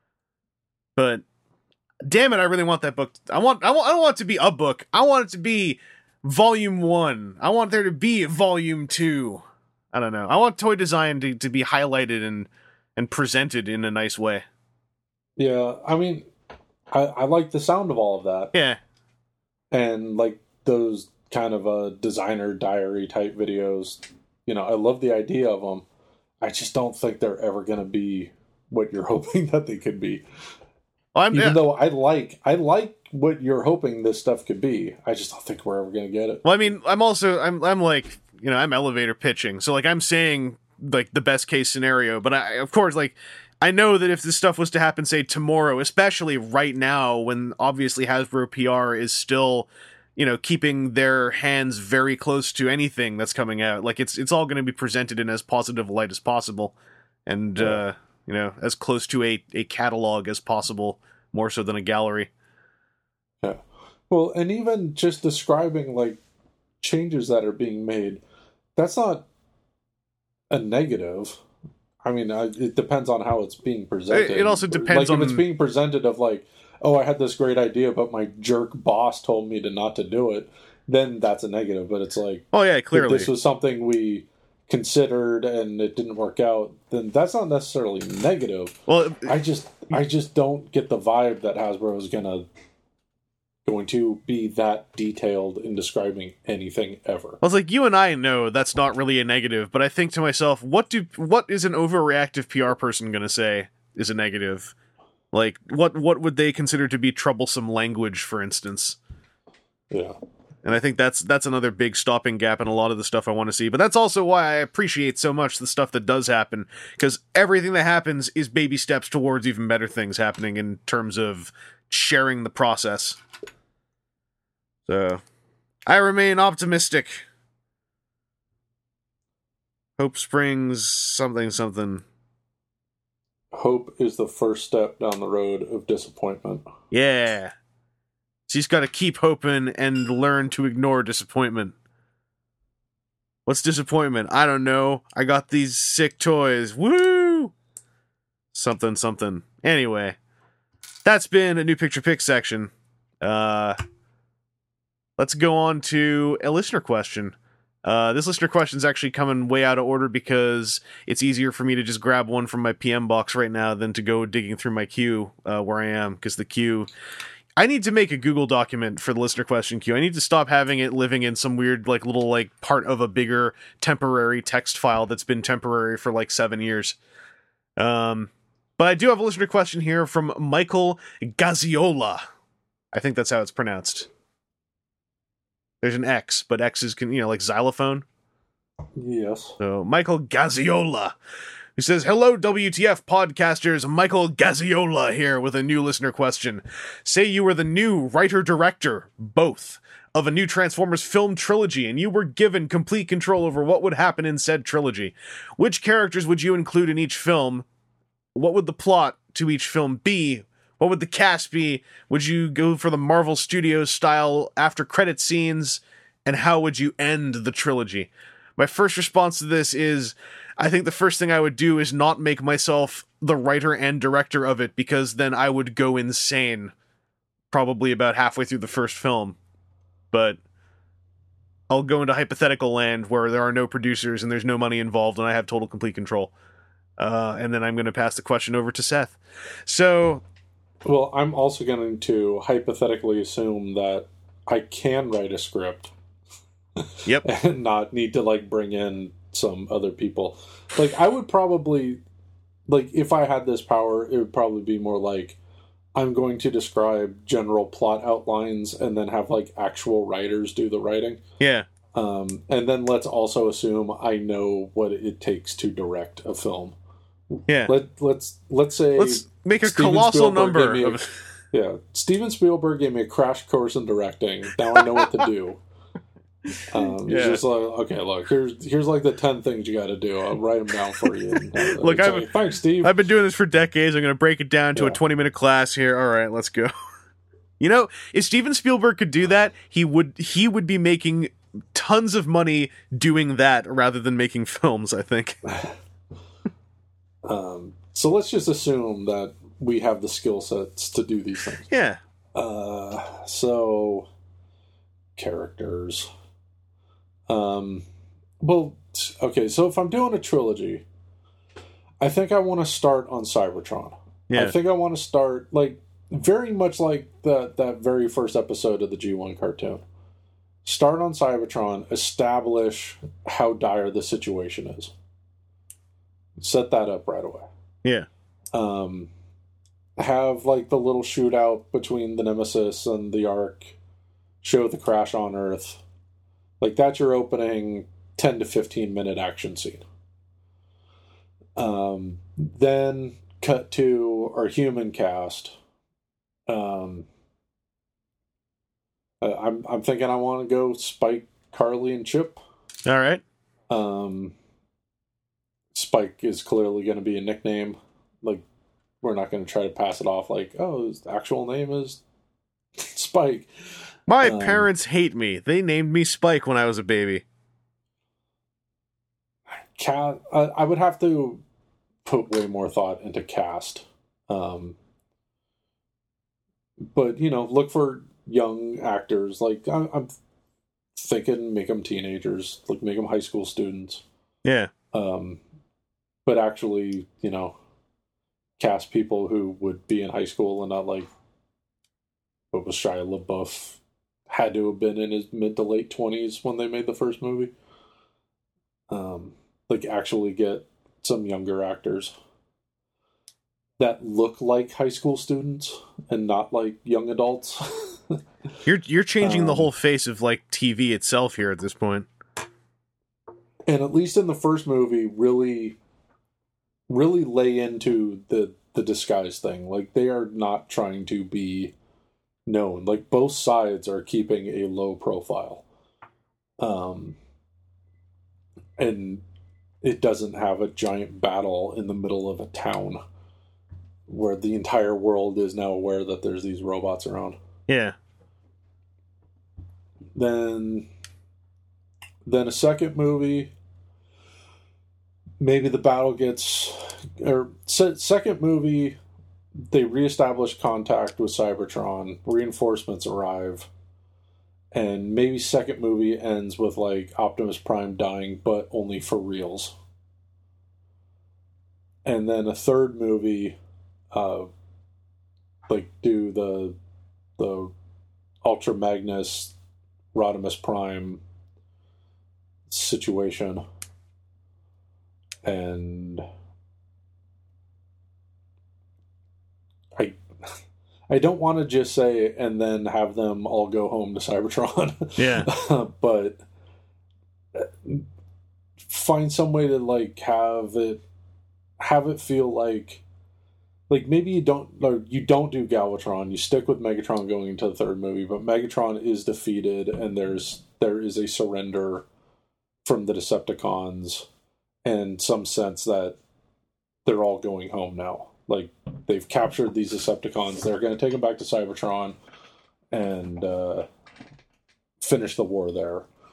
But damn it, I really want that book. I don't want it to be a book. I want it to be Volume 1. I want there to be Volume 2. I don't know. I want toy design to be highlighted and presented in a nice way. Yeah, I mean, I like the sound of all of that. Yeah. And, like, those kind of designer diary type videos, you know, I love the idea of them. I just don't think they're ever going to be what you're hoping that they could be. Even though I like what you're hoping this stuff could be, I just don't think we're ever going to get it. Well, I mean, I'm like, you know, I'm elevator pitching. So, like, I'm saying, like, the best case scenario. But of course, like, I know that if this stuff was to happen, say, tomorrow, especially right now, when obviously Hasbro PR is still, you know, keeping their hands very close to anything that's coming out, like, it's all going to be presented in as positive light as possible, and, you know, as close to a catalog as possible, more so than a gallery. Yeah. Well, and even just describing, like, changes that are being made, that's not a negative. I mean, it depends on how it's being presented. It also depends on... If it's being presented of, like, oh, I had this great idea, but my jerk boss told me not to do it, then that's a negative. But it's like... Oh, yeah, clearly. If this was something we considered and it didn't work out, then that's not necessarily negative. Well, I just don't get the vibe that Hasbro is going to be that detailed in describing anything ever. I was like, you and I know that's not really a negative, but I think to myself, what is an overreactive PR person going to say is a negative? Like, what would they consider to be troublesome language, for instance? Yeah. And I think that's another big stopping gap in a lot of the stuff I want to see. But that's also why I appreciate so much the stuff that does happen, because everything that happens is baby steps towards even better things happening in terms of sharing the process. So, I remain optimistic. Hope springs something. Hope is the first step down the road of disappointment. Yeah. So you just gotta keep hoping and learn to ignore disappointment. What's disappointment? I don't know. I got these sick toys. Woo! Something. Anyway, that's been a New Picture Pick section. Let's go on to a listener question. This listener question is actually coming way out of order because it's easier for me to just grab one from my PM box right now than to go digging through my queue where I am, because the queue... I need to make a Google document for the listener question queue. I need to stop having it living in some weird, like, little, like, part of a bigger temporary text file that's been temporary for, like, 7 years. But I do have a listener question here from Michael Gazziola. I think that's how it's pronounced. There's an X, but X is, you know, like xylophone. Yes. So, Michael Gazziola, who says, hello, WTF podcasters, Michael Gazziola here with a new listener question. Say you were the new writer-director, both, of a new Transformers film trilogy, and you were given complete control over what would happen in said trilogy. Which characters would you include in each film? What would the plot to each film be? What would the cast be? Would you go for the Marvel Studios style after credit scenes and how would you end the trilogy? My first response to this is, I think the first thing I would do is not make myself the writer and director of it, because then I would go insane probably about halfway through the first film. But I'll go into hypothetical land where there are no producers and there's no money involved and I have total complete control. And then I'm going to pass the question over to Seth. So... Well, I'm also going to hypothetically assume that I can write a script. Yep. And not need to, like, bring in some other people. Like, I would probably... Like, if I had this power, it would probably be more like, I'm going to describe general plot outlines and then have, like, actual writers do the writing. Yeah. And then let's also assume I know what it takes to direct a film. Yeah. Let's say... Let's make a colossal number of... Yeah. Steven Spielberg gave me a crash course in directing. Now I know what to do. It's just like, okay, look, here's like the 10 things you got to do. I'll write them down for you. And, look, thanks, Steve. I've been doing this for decades. I'm going to break it down to a 20-minute class here. All right, let's go. You know, if Steven Spielberg could do that, he would be making tons of money doing that rather than making films, I think. So let's just assume that we have the skill sets to do these things. Yeah. So characters. Well, okay, so if I'm doing a trilogy, I think I want to start on Cybertron. Yeah. I think I want to start, like, very much like that very first episode of the G1 cartoon. Start on Cybertron, establish how dire the situation is. Set that up right away. Yeah. Have, like, the little shootout between the Nemesis and the Ark. Show the crash on Earth. Like, that's your opening 10 to 15 minute action scene. Then cut to our human cast. I'm thinking I want to go Spike, Carly, and Chip. All right. Spike is clearly going to be a nickname. Like, we're not going to try to pass it off like, oh, his actual name is Spike. My parents hate me. They named me Spike when I was a baby. I would have to put way more thought into cast. But, you know, look for young actors. Like, I'm thinking make them teenagers. Like, make them high school students. Yeah. But actually, you know, cast people who would be in high school and not like what was Shia LaBeouf had to have been in his mid to late 20s when they made the first movie. Like, actually get some younger actors that look like high school students and not like young adults. You're changing the whole face of, like, TV itself here at this point. And at least in the first movie, really lay into the disguise thing. Like, they are not trying to be known. Like, both sides are keeping a low profile. And it doesn't have a giant battle in the middle of a town where the entire world is now aware that there's these robots around. Yeah. Then a second movie, maybe the battle gets... Or second movie, they reestablish contact with Cybertron, reinforcements arrive, and maybe second movie ends with, like, Optimus Prime dying, but only for reals. And then a third movie, like, do the Ultra Magnus Rodimus Prime situation. And I don't want to just say and then have them all go home to Cybertron. Yeah. But find some way to, like, have it feel like maybe you don't do Galvatron, you stick with Megatron going into the third movie, but Megatron is defeated and there is a surrender from the Decepticons and some sense that they're all going home now. Like, they've captured these Decepticons. They're going to take them back to Cybertron and finish the war there.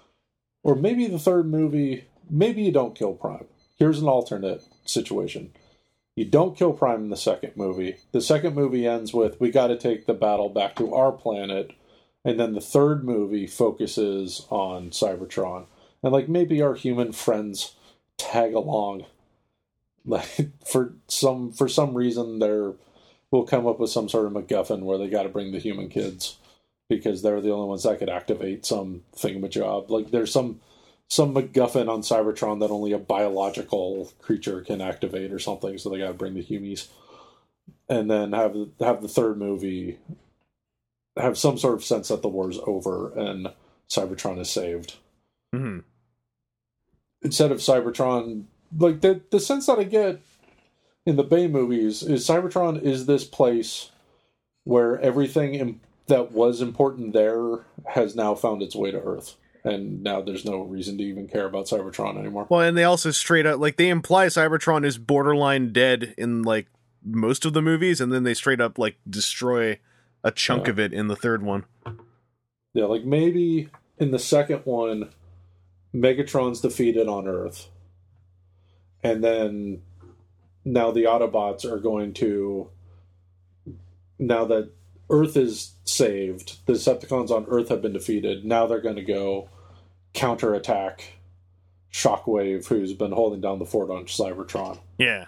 Or maybe the third movie, maybe you don't kill Prime. Here's an alternate situation. You don't kill Prime in the second movie. The second movie ends with, we got to take the battle back to our planet. And then the third movie focuses on Cybertron. And like maybe our human friends tag along. Like for some reason we'll come up with some sort of MacGuffin where they got to bring the human kids because they're the only ones that could activate some thingamajig. Like there's some MacGuffin on Cybertron that only a biological creature can activate or something, so they got to bring the humies, and then have the third movie have some sort of sense that the war's over and Cybertron is saved. Mm-hmm. Instead of Cybertron, like the sense that I get in the Bay movies is Cybertron is this place where everything that was important there has now found its way to Earth. And now there's no reason to even care about Cybertron anymore. Well, and they also straight up, like, they imply Cybertron is borderline dead in, like, most of the movies, and then they straight up, like, destroy a chunk of it in the third one. Yeah, like, maybe in the second one, Megatron's defeated on Earth. And then now the Autobots are going to... Now that Earth is saved, the Decepticons on Earth have been defeated, now they're going to go counterattack Shockwave, who's been holding down the fort on Cybertron. Yeah.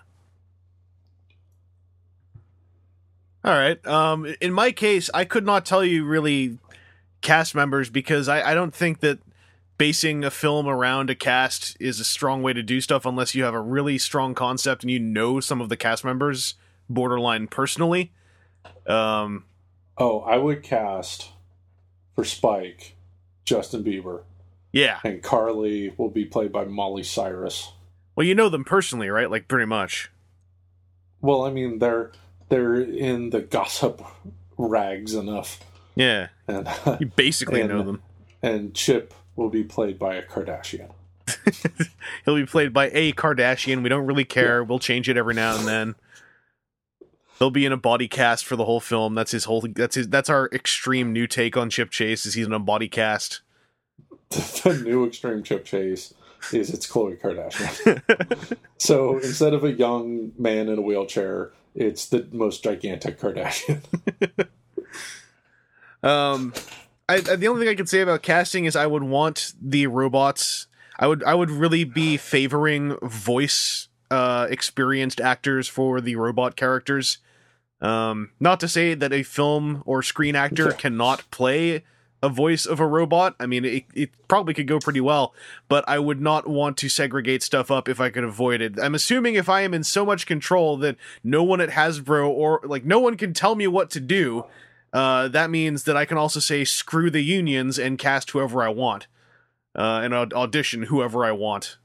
All right. In my case, I could not tell you really cast members because I don't think that basing a film around a cast is a strong way to do stuff unless you have a really strong concept and you know some of the cast members borderline personally. I would cast for Spike Justin Bieber. Yeah. And Carly will be played by Molly Cyrus. Well, you know them personally, right? Like, pretty much. Well, I mean, they're in the gossip rags enough. Yeah. And you basically know them. And Chip will be played by a Kardashian. He'll be played by a Kardashian. We don't really care. Yeah. We'll change it every now and then. He'll be in a body cast for the whole film. That's our extreme new take on Chip Chase, is he's in a body cast. The new extreme Chip Chase is it's Khloe Kardashian. So instead of a young man in a wheelchair, it's the most gigantic Kardashian. The only thing I can say about casting is I would want the robots. I would really be favoring voice experienced actors for the robot characters. Not to say that a film or screen actor cannot play a voice of a robot. I mean, it probably could go pretty well, but I would not want to segregate stuff up if I could avoid it. I'm assuming if I am in so much control that no one at Hasbro or like no one can tell me what to do, that means that I can also say screw the unions and cast whoever I want, and audition whoever I want.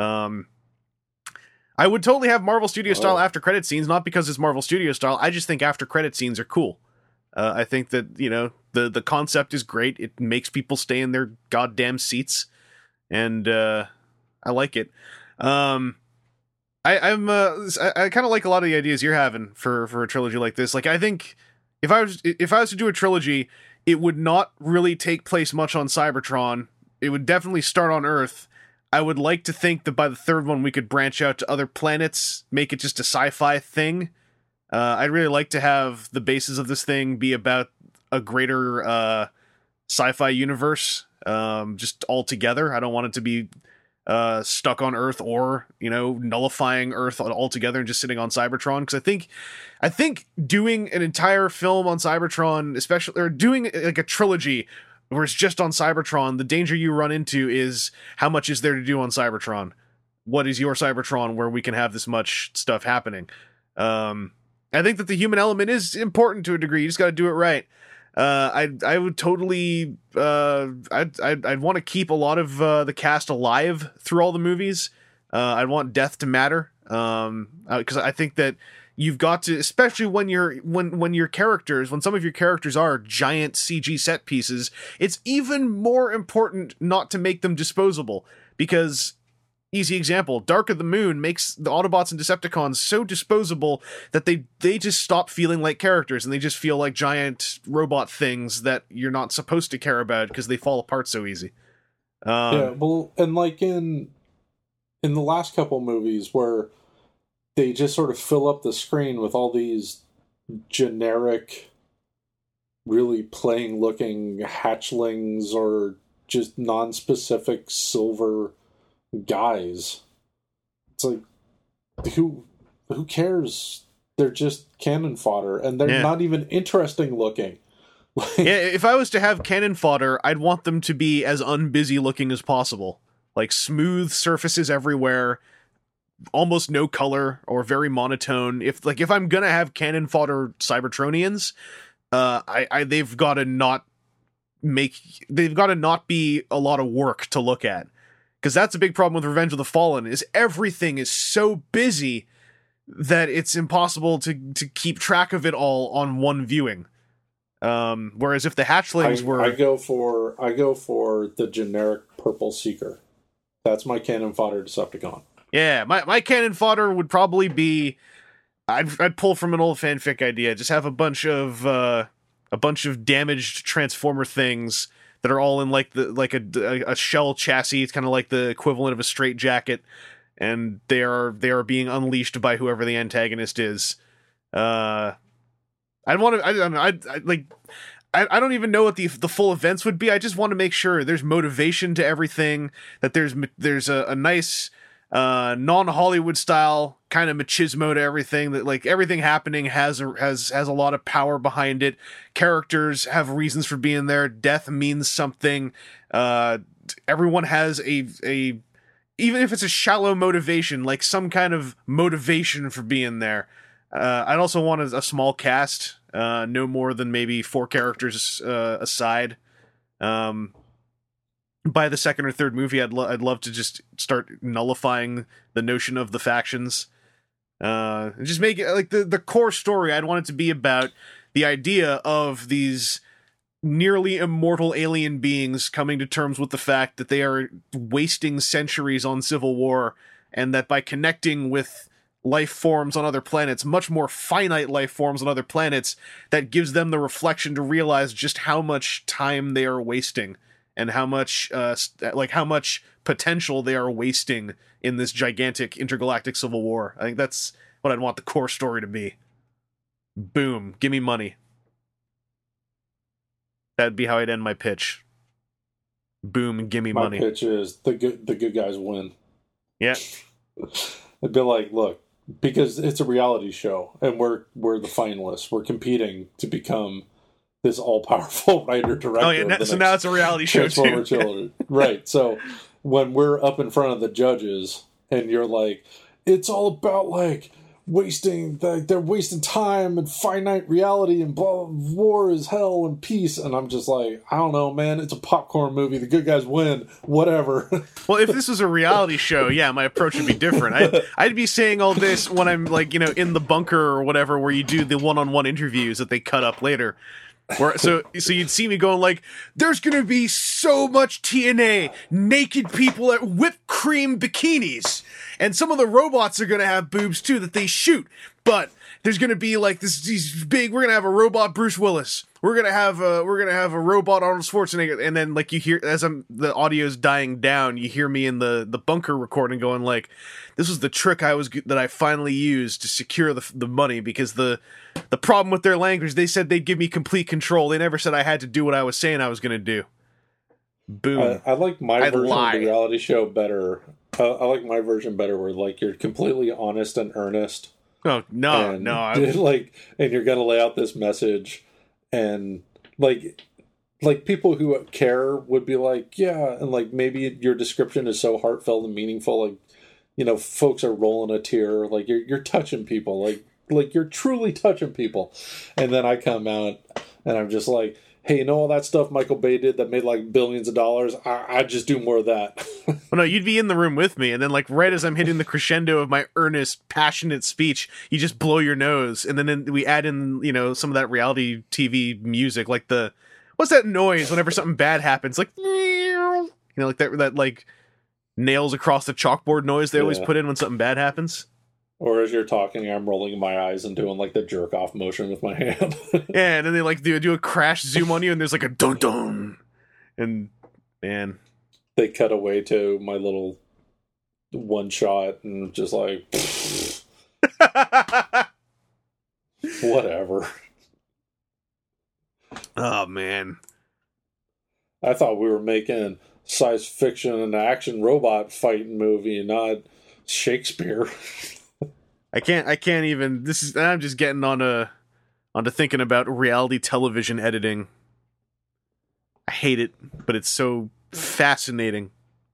I would totally have Marvel Studio style after credit scenes, not because it's Marvel Studio style. I just think after credit scenes are cool. I think that, you know, the concept is great. It makes people stay in their goddamn seats, and I like it. I kind of like a lot of the ideas you're having for a trilogy like this. Like, I think if I was to do a trilogy, it would not really take place much on Cybertron. It would definitely start on Earth. I would like to think that by the third one we could branch out to other planets, make it just a sci-fi thing. I'd really like to have the basis of this thing be about a greater sci-fi universe, just all together. I don't want it to be stuck on Earth or, you know, nullifying Earth altogether and just sitting on Cybertron. Because I think doing an entire film on Cybertron, especially, or doing like a trilogy where it's just on Cybertron, the danger you run into is how much is there to do on Cybertron? What is your Cybertron where we can have this much stuff happening? I think that the human element is important to a degree. You just got to do it right. I would totally, I'd want to keep a lot of the cast alive through all the movies. I'd want death to matter, because I think that you've got to, especially when some of your characters are giant CG set pieces, it's even more important not to make them disposable, because, easy example, Dark of the Moon makes the Autobots and Decepticons so disposable that they just stop feeling like characters, and they just feel like giant robot things that you're not supposed to care about because they fall apart so easy. Yeah, well, and like in the last couple movies where they just sort of fill up the screen with all these generic, really plain looking hatchlings or just non-specific silver guys. It's like, who cares? They're just cannon fodder, and they're not even interesting looking. Yeah, if I was to have cannon fodder, I'd want them to be as unbusy looking as possible. Like smooth surfaces everywhere, almost no color or very monotone. If I'm gonna have cannon fodder Cybertronians, they've got to not be a lot of work to look at, because that's a big problem with Revenge of the Fallen. Is everything is so busy that it's impossible to keep track of it all on one viewing. Whereas if the hatchlings were... I go for the generic purple seeker. That's my cannon fodder Decepticon. Yeah, my cannon fodder would probably be... I'd pull from an old fanfic idea. Just have a bunch of damaged Transformer things that are all in like a shell chassis. It's kind of like the equivalent of a straight jacket, and they are being unleashed by whoever the antagonist is. I don't even know what the full events would be. I just want to make sure there's motivation to everything, that there's a nice non-Hollywood style kind of machismo to everything, that like everything happening has a lot of power behind it. Characters have reasons for being there. Death means something. Everyone has a even if it's a shallow motivation, like some kind of motivation for being there. I'd also want a small cast, no more than maybe 4 characters aside. By the second or third movie, I'd love to just start nullifying the notion of the factions. And just make it like the core story. I'd want it to be about the idea of these nearly immortal alien beings coming to terms with the fact that they are wasting centuries on civil war, and that by connecting with life forms on other planets, much more finite life forms on other planets, that gives them the reflection to realize just how much time they are wasting, and how much potential they are wasting in this gigantic intergalactic civil war. I think that's what I'd want the core story to be. Boom. Give me money. That'd be how I'd end my pitch. Boom, give me money. My pitch is the good guys win. Yeah. I'd be like, look, because it's a reality show, and we're the finalists. We're competing to become this all-powerful writer-director. Oh yeah, so now it's a reality show too. Children. Right, so when we're up in front of the judges, and you're like, it's all about like they're wasting time and finite reality and blah, war is hell and peace, and I'm just like, I don't know, man, it's a popcorn movie, the good guys win, whatever. Well, if this was a reality show, yeah, my approach would be different. I'd be saying all this when I'm like, in the bunker or whatever, where you do the one-on-one interviews that they cut up later. So you'd see me going like, there's gonna be so much TNA, naked people at whipped cream bikinis, and some of the robots are gonna have boobs too that they shoot, but there's gonna be like these big, we're gonna have a robot Bruce Willis, we're gonna have a robot Arnold Schwarzenegger, and then like you hear, as the audio's dying down, you hear me in the bunker recording going like, this was the trick that I finally used to secure the money, because the problem with their language, they said they'd give me complete control. They never said I had to do what I was saying I was going to do. Boom. I like my version of the reality show better. I like my version better, where like you're completely honest and earnest. Oh no. And you're going to lay out this message, and like people who care would be like, yeah, and like maybe your description is so heartfelt and meaningful, like, folks are rolling a tear, like you're touching people, like you're truly touching people. And then I come out and I'm just like, hey, all that stuff Michael Bay did that made like billions of dollars, I just do more of that. Well, no, you'd be in the room with me, and then like right as I'm hitting the crescendo of my earnest, passionate speech, you just blow your nose, and then we add in, some of that reality TV music, like what's that noise whenever something bad happens, like, like that like nails across the chalkboard noise they always put in when something bad happens. Or as you're talking, I'm rolling my eyes and doing like the jerk off motion with my hand. Yeah, and then they like do a crash zoom on you, and there's like a dun dun, and man, they cut away to my little one shot and just like, whatever. Oh, man. I thought we were making science fiction and action robot fighting movie and not Shakespeare. I can't even, I'm just getting onto thinking about reality television editing. I hate it, but it's so fascinating.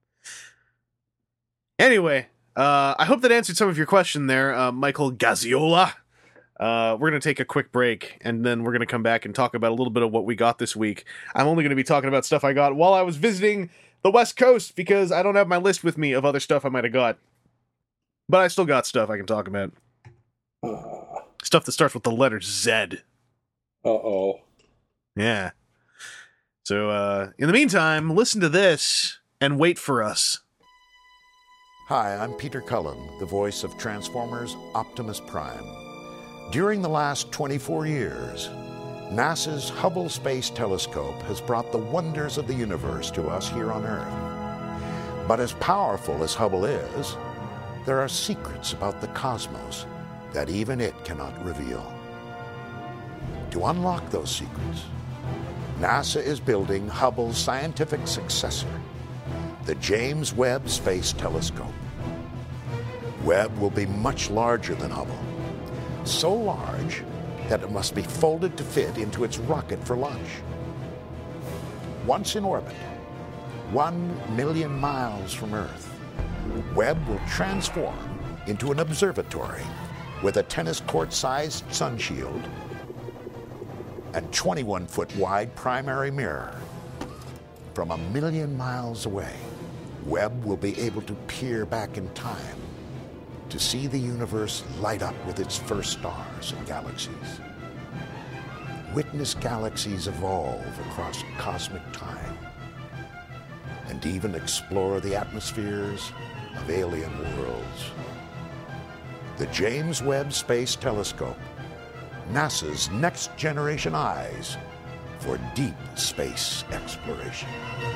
Anyway, I hope that answered some of your question there, Michael Gazziola. We're going to take a quick break, and then we're going to come back and talk about a little bit of what we got this week. I'm only going to be talking about stuff I got while I was visiting the West Coast, because I don't have my list with me of other stuff I might have got. But I still got stuff I can talk about. Stuff that starts with the letter Z. Uh-oh. Yeah. So, in the meantime, listen to this and wait for us. Hi, I'm Peter Cullen, the voice of Transformers Optimus Prime. During the last 24 years, NASA's Hubble Space Telescope has brought the wonders of the universe to us here on Earth. But as powerful as Hubble is, there are secrets about the cosmos that even it cannot reveal. To unlock those secrets, NASA is building Hubble's scientific successor, the James Webb Space Telescope. Webb will be much larger than Hubble, so large that it must be folded to fit into its rocket for launch. Once in orbit, 1 million miles from Earth, Webb will transform into an observatory with a tennis court-sized sun shield and 21-foot wide primary mirror. From 1 million miles away, Webb will be able to peer back in time to see the universe light up with its first stars and galaxies. Witness galaxies evolve across cosmic time, and even explore the atmospheres of alien worlds. The James Webb Space Telescope, NASA's next generation eyes for deep space exploration.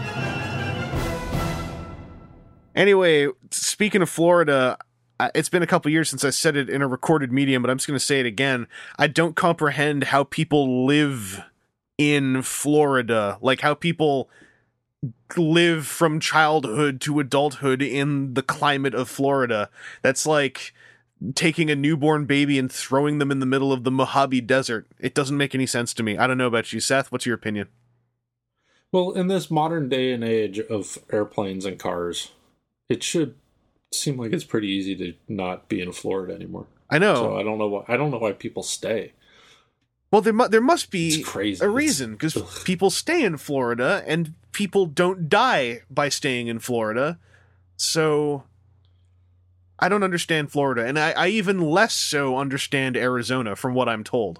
Anyway, speaking of Florida, it's been a couple years since I said it in a recorded medium, but I'm just going to say it again. I don't comprehend how people live in Florida, like how people live from childhood to adulthood in the climate of Florida. That's like taking a newborn baby and throwing them in the middle of the Mojave Desert. It doesn't make any sense to me. I don't know about you, Seth. What's your opinion? Well, in this modern day and age of airplanes and cars, it should seem like it's pretty easy to not be in Florida anymore. I know. So I don't know why people stay. Well, there must be crazy. a reason, because people stay in Florida and people don't die by staying in Florida. So I don't understand Florida, and I even less so understand Arizona, from what I'm told.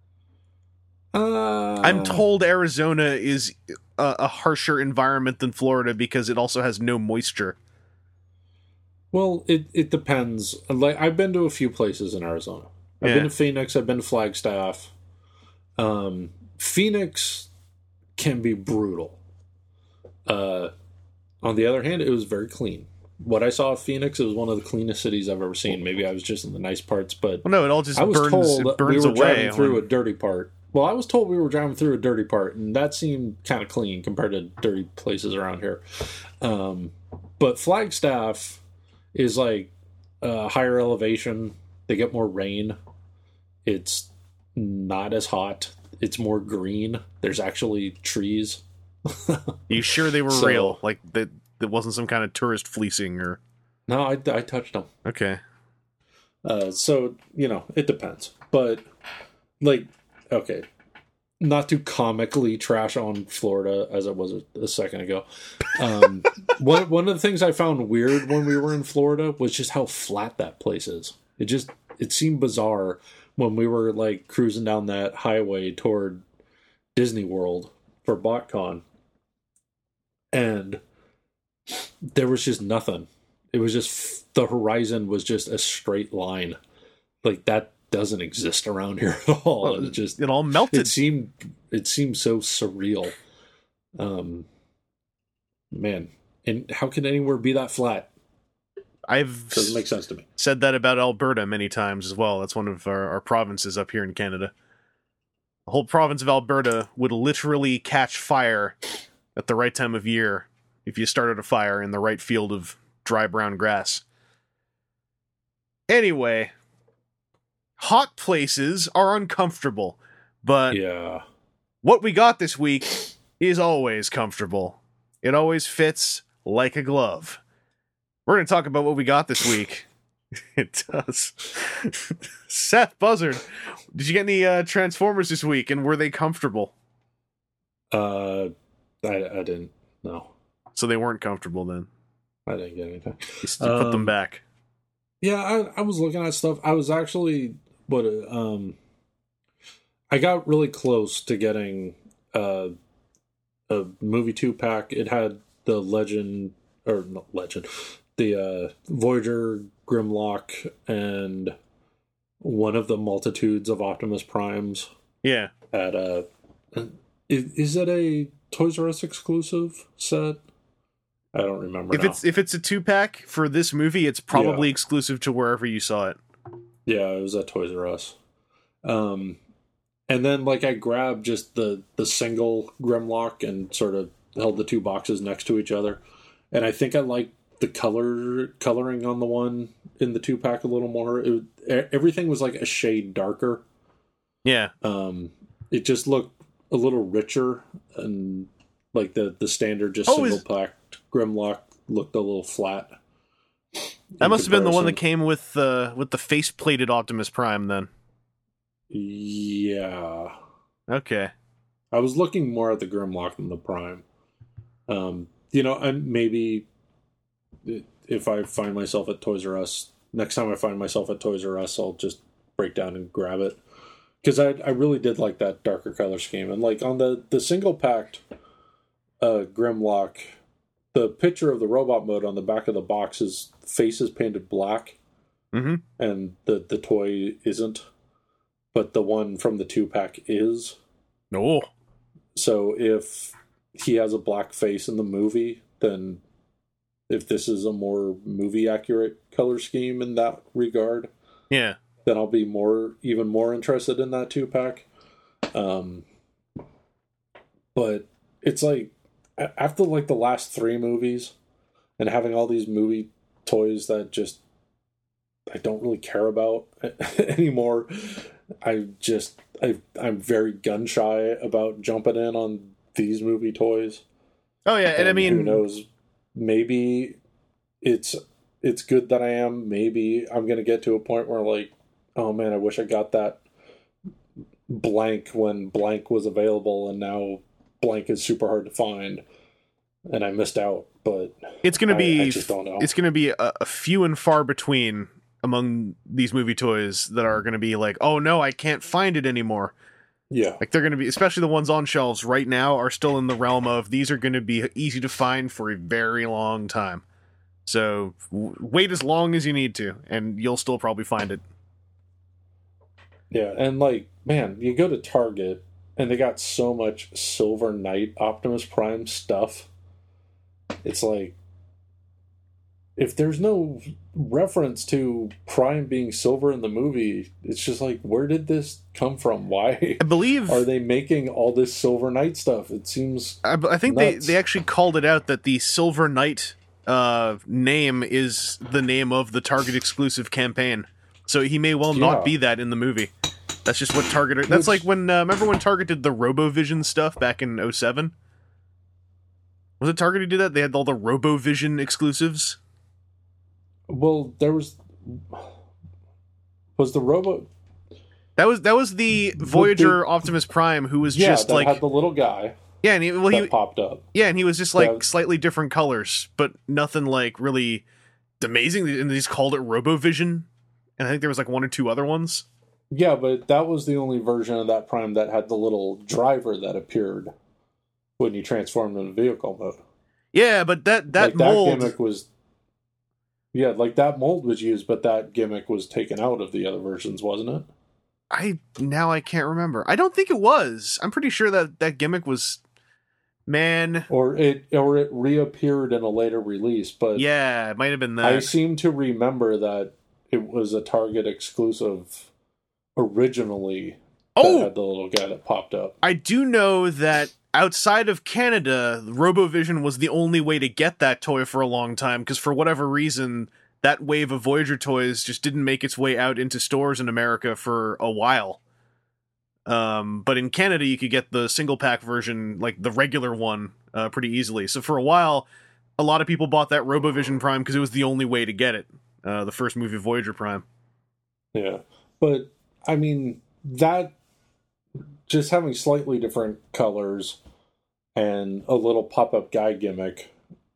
I'm told Arizona is a harsher environment than Florida because it also has no moisture. Well, it depends. Like, I've been to a few places in Arizona. I've been to Phoenix. I've been to Flagstaff. Phoenix can be brutal. On the other hand, it was very clean. What I saw of Phoenix, it was one of the cleanest cities I've ever seen. Maybe I was just in the nice parts, but well, no, it all just burns we were away driving through a dirty part. Well, I was told we were driving through a dirty part, and that seemed kind of clean compared to dirty places around here. But Flagstaff is like higher elevation. They get more rain. It's not as hot. It's more green. There's actually trees. You sure they were real? Like that wasn't some kind of tourist fleecing or... No, I touched them. Okay. So, it depends. But, like, okay, not to comically trash on Florida as it was a second ago. One of the things I found weird when we were in Florida was just how flat that place is. It seemed bizarre when we were, like, cruising down that highway toward Disney World for BotCon. And there was just nothing. It was just, the horizon was just a straight line. Like, that doesn't exist around here at all. Well, it all melted. It seemed so surreal. Man, And how can anywhere be that flat? Doesn't make sense to me. Said that about Alberta many times as well. That's one of our provinces up here in Canada. The whole province of Alberta would literally catch fire at the right time of year if you started a fire in the right field of dry brown grass. Anyway, hot places are uncomfortable, but what we got this week is always comfortable. It always fits like a glove. We're going to talk about what we got this week. It does. Seth Buzzard, did you get any Transformers this week, and were they comfortable? I didn't. No. So they weren't comfortable then? I didn't get anything. You put them back. Yeah, I was looking at stuff. I was actually, I got really close to getting a movie 2-pack. It had the the Voyager, Grimlock, and one of the multitudes of Optimus Primes. Yeah. Is it a Toys R Us exclusive set? I don't remember. If it's a 2-pack for this movie, it's probably exclusive to wherever you saw it. Yeah, it was at Toys R Us. And then I grabbed just the single Grimlock and sort of held the two boxes next to each other. And I think I liked the coloring on the one in the 2-pack a little more. Everything was a shade darker. Yeah. It just looked a little richer, and the standard just single pack Grimlock looked a little flat. That must have been the one that came with the face plated Optimus Prime then. Yeah. Okay. I was looking more at the Grimlock than the Prime. And maybe if I find myself at Toys R Us, next time I find myself at Toys R Us, I'll just break down and grab it. Because I really did like that darker color scheme. And on the single packed Grimlock, the picture of the robot mode on the back of the box, his face is painted black. Mm-hmm. And the toy isn't. But the one from the 2-pack is. No. So if he has a black face in the movie, then if this is a more movie accurate color scheme in that regard, then I'll be even more interested in that 2-pack. But it's after the last 3 movies and having all these movie toys that just I don't really care about anymore, I'm very gun shy about jumping in on these movie toys. Oh yeah, and I mean, who knows? Maybe it's good that I am. Maybe I'm gonna get to a point where oh man, I wish I got that blank when blank was available, and now blank is super hard to find, and I missed out. But it's gonna be. I just don't know. It's gonna be a few and far between among these movie toys that are gonna be oh no, I can't find it anymore. Yeah. They're going to be, especially the ones on shelves right now, are still in the realm of these are going to be easy to find for a very long time. So wait as long as you need to, and you'll still probably find it. Yeah, and man, you go to Target, and they got so much Silver Knight Optimus Prime stuff. It's if there's no reference to Prime being silver in the movie, it's just where did this come from? Why? I believe are they making all this Silver Knight stuff? It seems I think nuts. they actually called it out that the Silver Knight name is the name of the Target exclusive campaign. So he may well not be that in the movie. That's just what Target... That's when... remember when Target did the RoboVision stuff back in 2007? Was it Target who did that? They had all the RoboVision exclusives? Well, there was the Robo... That was the Voyager Optimus Prime, who was just had the little guy. Yeah, and he popped up. Yeah, and he was just slightly different colors, but nothing really amazing. And they just called it RoboVision, and I think there was 1 or 2 other ones. Yeah, but that was the only version of that Prime that had the little driver that appeared when you transformed into vehicle mode. Yeah, but that mold... That gimmick was... Yeah, that mold was used, but that gimmick was taken out of the other versions, wasn't it? I can't remember. I don't think it was. I'm pretty sure that gimmick was Man. Or it reappeared in a later release, but yeah, it might have been that. I seem to remember that it was a Target exclusive originally. That had the little guy that popped up. I do know that outside of Canada, RoboVision was the only way to get that toy for a long time, because for whatever reason, that wave of Voyager toys just didn't make its way out into stores in America for a while. But in Canada, you could get the single pack version, like the regular one, pretty easily. So for a while, a lot of people bought that RoboVision Prime because it was the only way to get it. The first movie, Voyager Prime. Yeah. But, I mean, that... just having slightly different colors and a little pop-up guy gimmick,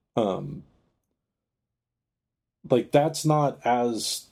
like, that's not as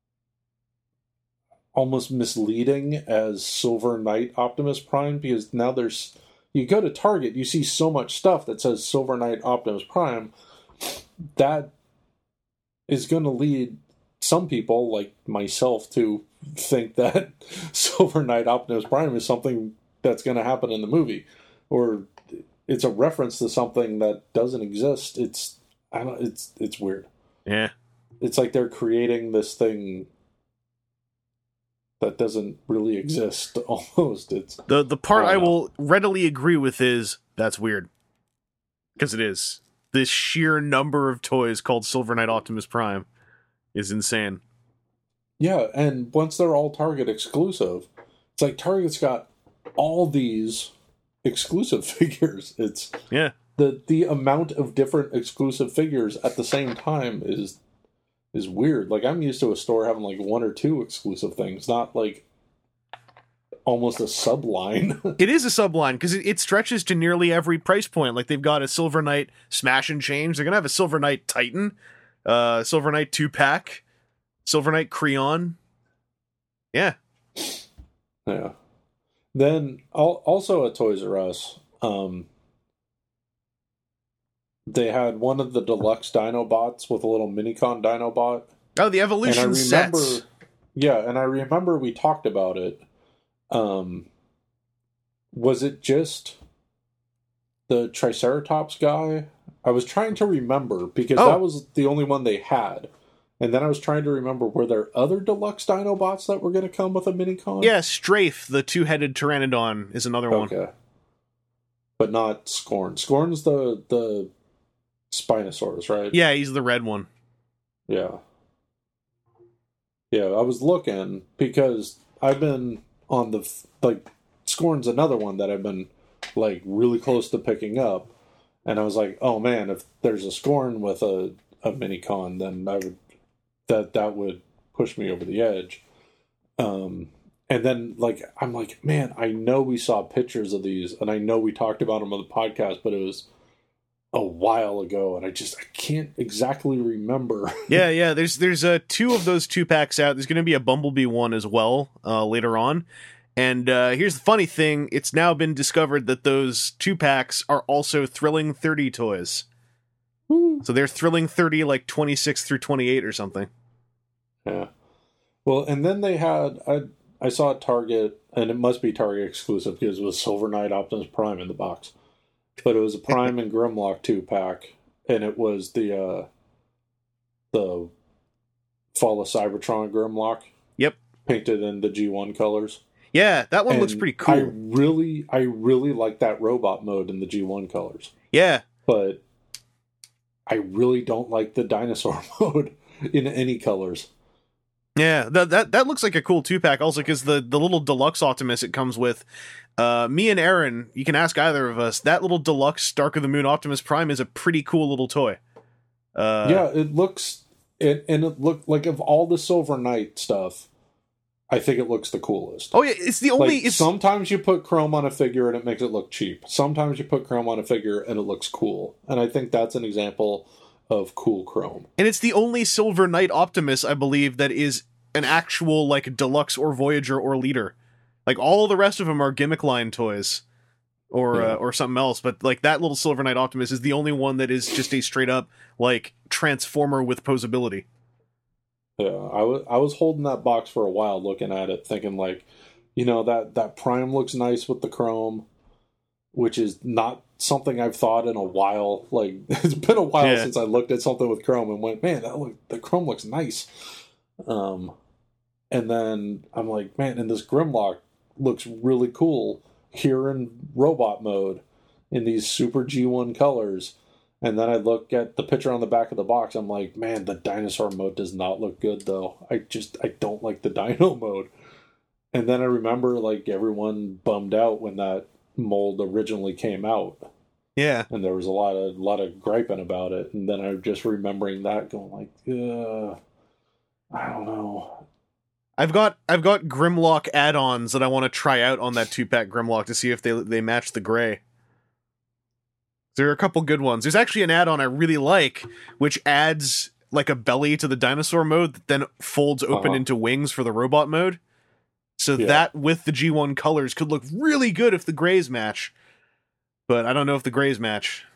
almost misleading as Silver Knight Optimus Prime, because now there's... you go to Target, you see so much stuff that says Silver Knight Optimus Prime, that is going to lead some people, like myself, to think that Silver Knight Optimus Prime is something that's going to happen in the movie, or it's a reference to something that doesn't exist. It's weird. Yeah, it's like they're creating this thing that doesn't really exist. Almost, it's the part I will readily agree with is that's weird, because it is. This sheer number of toys called Silver Knight Optimus Prime is insane. Yeah, and once they're all Target exclusive, it's like Target's got all these exclusive figures. It's the amount of different exclusive figures at the same time is weird. Like, I'm used to a store having like one or two exclusive things, not like almost a subline. It is a subline because it stretches to nearly every price point. Like, they've got a Silver Knight Smash and Change. They're gonna have a Silver Knight Titan, Silver Knight 2-pack, Silver Knight Creon. Yeah. Then also at Toys R Us, they had one of the deluxe Dinobots with a little Minicon Dinobot. Oh, the Evolution sets. Yeah, and I remember we talked about it. Was it just the Triceratops guy? I was trying to remember, because that was the only one they had. And then I was trying to remember, were there other deluxe Dinobots that were going to come with a Minicon? Yeah, Strafe, the two-headed Pteranodon, is another one. Okay. But not Scorn. Scorn's the Spinosaurus, right? Yeah, he's the red one. Yeah. Yeah, I was looking, because I've been on the... like, Scorn's another one that I've been, like, really close to picking up. And I was like, oh man, if there's a Scorn with a Minicon, then I would... that would push me over the edge. And then, like, I'm like, man, I know we saw pictures of these, and I know we talked about them on the podcast, but it was a while ago, and I can't exactly remember. Yeah. There's two of those 2-packs out. There's going to be a Bumblebee one as well later on. And here's the funny thing: it's now been discovered that those 2-packs are also Thrilling 30 toys. So they're Thrilling 30, like 26 through 28 or something. Yeah. Well, and then they had... I saw at Target, and it must be Target exclusive because it was Silver Knight Optimus Prime in the box. But it was a Prime and Grimlock 2-pack, and it was the Fall of Cybertron Grimlock. Yep. Painted in the G1 colors. Yeah, that one looks pretty cool. I really like that robot mode in the G1 colors. Yeah. But I really don't like the dinosaur mode in any colors. Yeah, that looks like a cool 2-pack also, because the little deluxe Optimus it comes with, me and Aaron, you can ask either of us, that little deluxe Dark of the Moon Optimus Prime is a pretty cool little toy. Yeah, it looks... it looked like, of all the Silver Knight stuff, I think it looks the coolest. Oh yeah, it's the only... Like, sometimes you put chrome on a figure and it makes it look cheap. Sometimes you put chrome on a figure and it looks cool. And I think that's an example of cool chrome. And it's the only Silver Knight Optimus, I believe, that is an actual, like, deluxe or Voyager or Leader. Like, all the rest of them are gimmick line toys. Or something else. But, like, that little Silver Knight Optimus is the only one that is just a straight-up, like, Transformer with posability. Yeah, I was holding that box for a while, looking at it, thinking, like, you know, that Prime looks nice with the chrome, which is not something I've thought in a while. Like, it's been a while since I looked at something with chrome and went, man, the chrome looks nice. And then I'm like, man, and this Grimlock looks really cool here in robot mode in these super G1 colors. And then I look at the picture on the back of the box. I'm like, man, the dinosaur mode does not look good, though. I don't like the dino mode. And then I remember, like, everyone bummed out when that mold originally came out. Yeah. And there was a lot of griping about it. And then I'm just remembering that going like, I don't know. I've got Grimlock add-ons that I want to try out on that 2-pack Grimlock to see if they match the gray. There are a couple good ones. There's actually an add-on I really like, which adds like a belly to the dinosaur mode that then folds open into wings for the robot mode. So that with the G1 colors could look really good if the grays match. But I don't know if the grays match.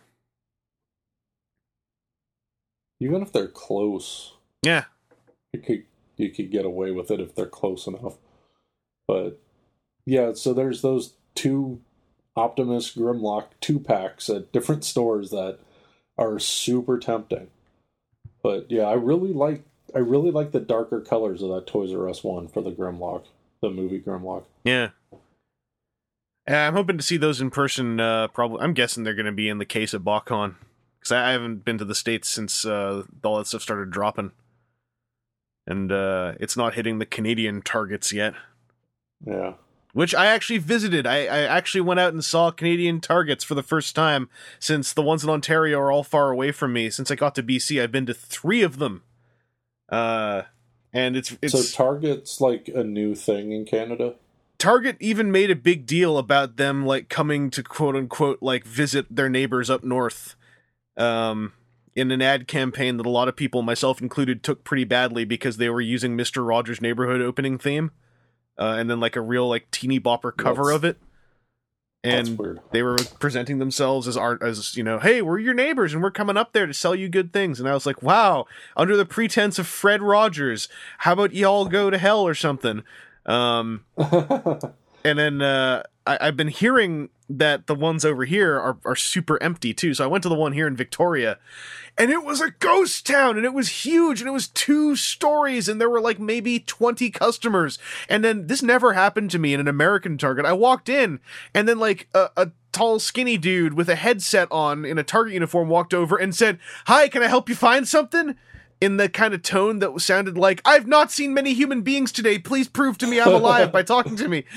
Even if they're close. Yeah. You could get away with it if they're close enough. But yeah, so there's those 2 Optimus Grimlock 2-packs at different stores that are super tempting. But yeah, I really like the darker colors of that Toys R Us one for the Grimlock, the movie Grimlock. Yeah. I'm hoping to see those in person. Probably, I'm guessing they're going to be in the case at BotCon, because I haven't been to the States since all that stuff started dropping, and it's not hitting the Canadian targets yet. Yeah. Which I actually visited. I actually went out and saw Canadian Targets for the first time, since the ones in Ontario are all far away from me. Since I got to BC, I've been to 3 of them. And it's so Target's like a new thing in Canada? Target even made a big deal about them like coming to quote unquote like visit their neighbors up north. In an ad campaign that a lot of people, myself included, took pretty badly because they were using Mr. Rogers' Neighborhood opening theme. And then like a real like teeny bopper cover of it. And they were presenting themselves as, you know, hey, we're your neighbors and we're coming up there to sell you good things. And I was like, wow, under the pretense of Fred Rogers, how about y'all go to hell or something? And then I've been hearing that the ones over here are super empty too. So I went to the one here in Victoria, and it was a ghost town, and it was huge, and it was 2 stories, and there were like maybe 20 customers. And then this never happened to me in an American Target. I walked in, and then like a tall, skinny dude with a headset on in a Target uniform walked over and said, "Hi, can I help you find something?" In the kind of tone that sounded like, "I've not seen many human beings today. Please prove to me I'm alive by talking to me."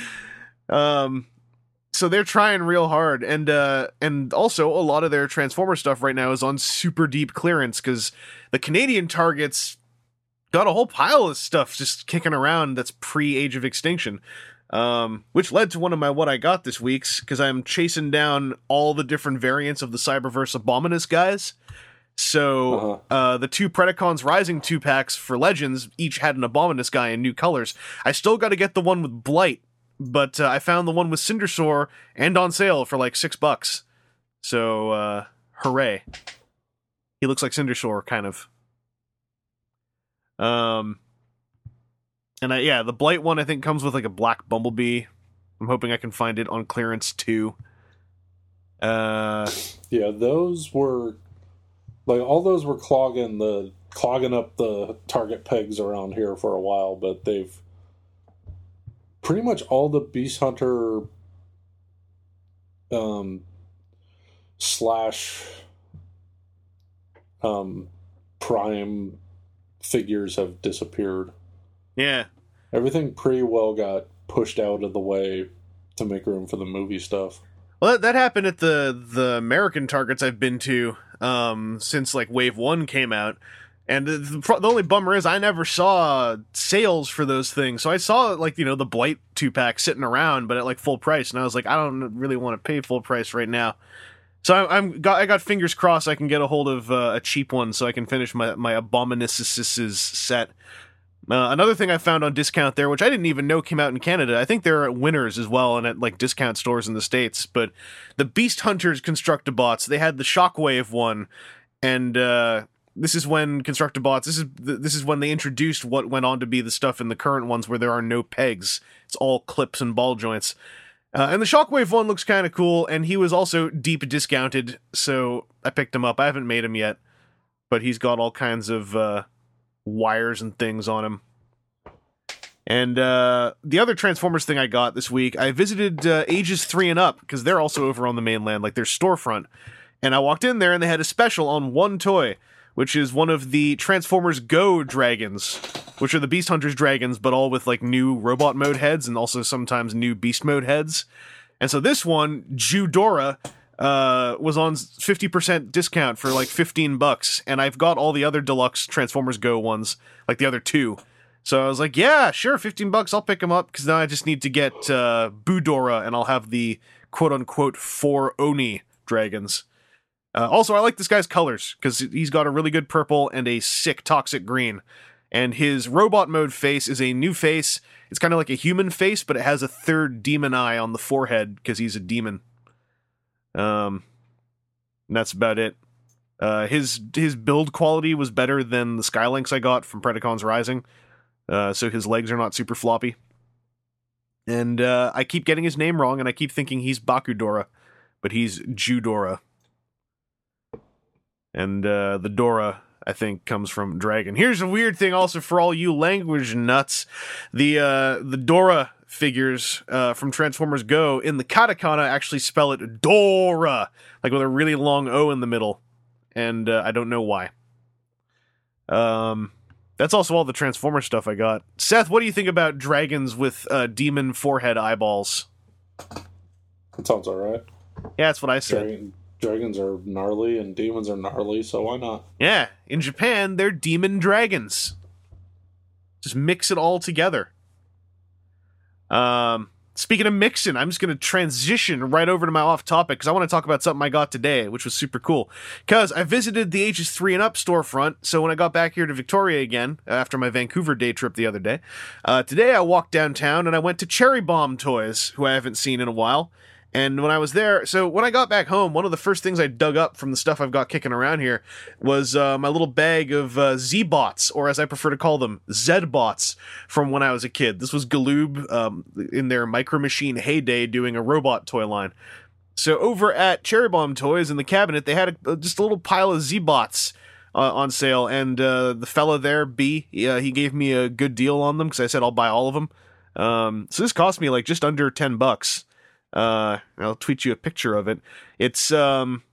So they're trying real hard, and also a lot of their Transformer stuff right now is on super deep clearance, because the Canadian Targets got a whole pile of stuff just kicking around that's pre-Age of Extinction, which led to one of my what I got this week's, because I'm chasing down all the different variants of the Cyberverse Abominus guys. So the 2 Predacons Rising 2-packs for Legends each had an Abominus guy in new colors. I still got to get the one with Blight, but I found the one with Cindersaur and on sale for like $6. So, hooray. He looks like Cindersaur, kind of. And the Blight one I think comes with like a black Bumblebee. I'm hoping I can find it on clearance too. Yeah, those were like, all those were clogging up the Target pegs around here for a while, but they've pretty much all the Beast Hunter Prime figures have disappeared. Yeah. Everything pretty well got pushed out of the way to make room for the movie stuff. Well, that happened at the American Targets I've been to since like Wave 1 came out. And the only bummer is I never saw sales for those things. So I saw, like, you know, the Blight 2-pack sitting around, but at, like, full price. And I was like, I don't really want to pay full price right now. So I got fingers crossed I can get a hold of a cheap one so I can finish my Abominus set. Another thing I found on discount there, which I didn't even know came out in Canada, I think they're at Winners as well and at, like, discount stores in the States, but the Beast Hunters Constructabots, they had the Shockwave one, and this is when Constructabots, this is when they introduced what went on to be the stuff in the current ones where there are no pegs. It's all clips and ball joints. And the Shockwave one looks kind of cool, and he was also deep discounted, so I picked him up. I haven't made him yet, but he's got all kinds of wires and things on him. And the other Transformers thing I got this week, I visited Ages 3 and Up, because they're also over on the mainland, like their storefront. And I walked in there, and they had a special on one toy, which is one of the Transformers Go dragons, which are the Beast Hunters dragons, but all with like new robot mode heads and also sometimes new beast mode heads. And so this one, Judora, was on 50% discount for like $15, and I've got all the other deluxe Transformers Go ones, like the other two. So I was like, yeah, sure, $15, I'll pick them up, because now I just need to get Budora, and I'll have the quote-unquote 4 Oni dragons. Also, I like this guy's colors, because he's got a really good purple and a sick toxic green. And his robot mode face is a new face. It's kind of like a human face, but it has a third demon eye on the forehead, because he's a demon. And that's about it. His build quality was better than the Skylinks I got from Predacons Rising. So his legs are not super floppy. And I keep getting his name wrong, and I keep thinking he's Bakudora, but he's Judora. And the Dora, I think, comes from dragon. Here's a weird thing also for all you language nuts. The Dora figures from Transformers Go, in the katakana actually spell it Dora, like with a really long O in the middle. And I don't know why. That's also all the Transformer stuff I got. Seth, what do you think about dragons with demon forehead eyeballs? That sounds alright. Yeah, that's what I said. Dragons are gnarly and demons are gnarly, so why not? Yeah, in Japan, they're demon dragons. Just mix it all together. Speaking of mixing, I'm just going to transition right over to my off topic, because I want to talk about something I got today, which was super cool. Because I visited the Ages 3 and Up storefront, so when I got back here to Victoria again, after my Vancouver day trip the other day, today I walked downtown and I went to Cherry Bomb Toys, who I haven't seen in a while. And when I was there, so when I got back home, one of the first things I dug up from the stuff I've got kicking around here was my little bag of Z-Bots, or as I prefer to call them, Z-Bots, from when I was a kid. This was Galoob in their Micro Machine heyday doing a robot toy line. So over at Cherry Bomb Toys in the cabinet, they had just a little pile of Z-Bots on sale, and the fella there, B, he gave me a good deal on them, because I said I'll buy all of them. So this cost me like just under $10. I'll tweet you a picture of it. It's 5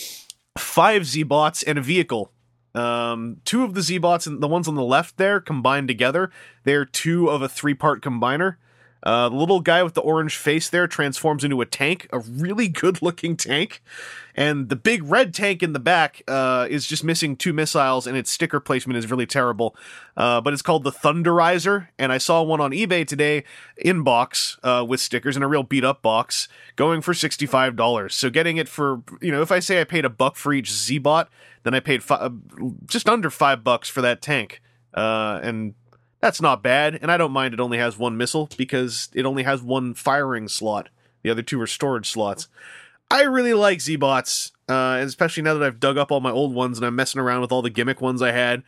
Z-Bots and a vehicle. 2 of the Z-Bots, and the ones on the left there, combined together, they're 2 of a 3-part combiner. The little guy with the orange face there transforms into a tank, a really good-looking tank. And the big red tank in the back is just missing 2 missiles, and its sticker placement is really terrible. But it's called the Thunderizer, and I saw one on eBay today in box with stickers in a real beat-up box, going for $65. So getting it for, if I say I paid $1 for each Z-Bot, then I paid just under $5 for that tank. And that's not bad, and I don't mind it only has 1 missile, because it only has 1 firing slot. The other 2 are storage slots. I really like Z-Bots, especially now that I've dug up all my old ones and I'm messing around with all the gimmick ones I had.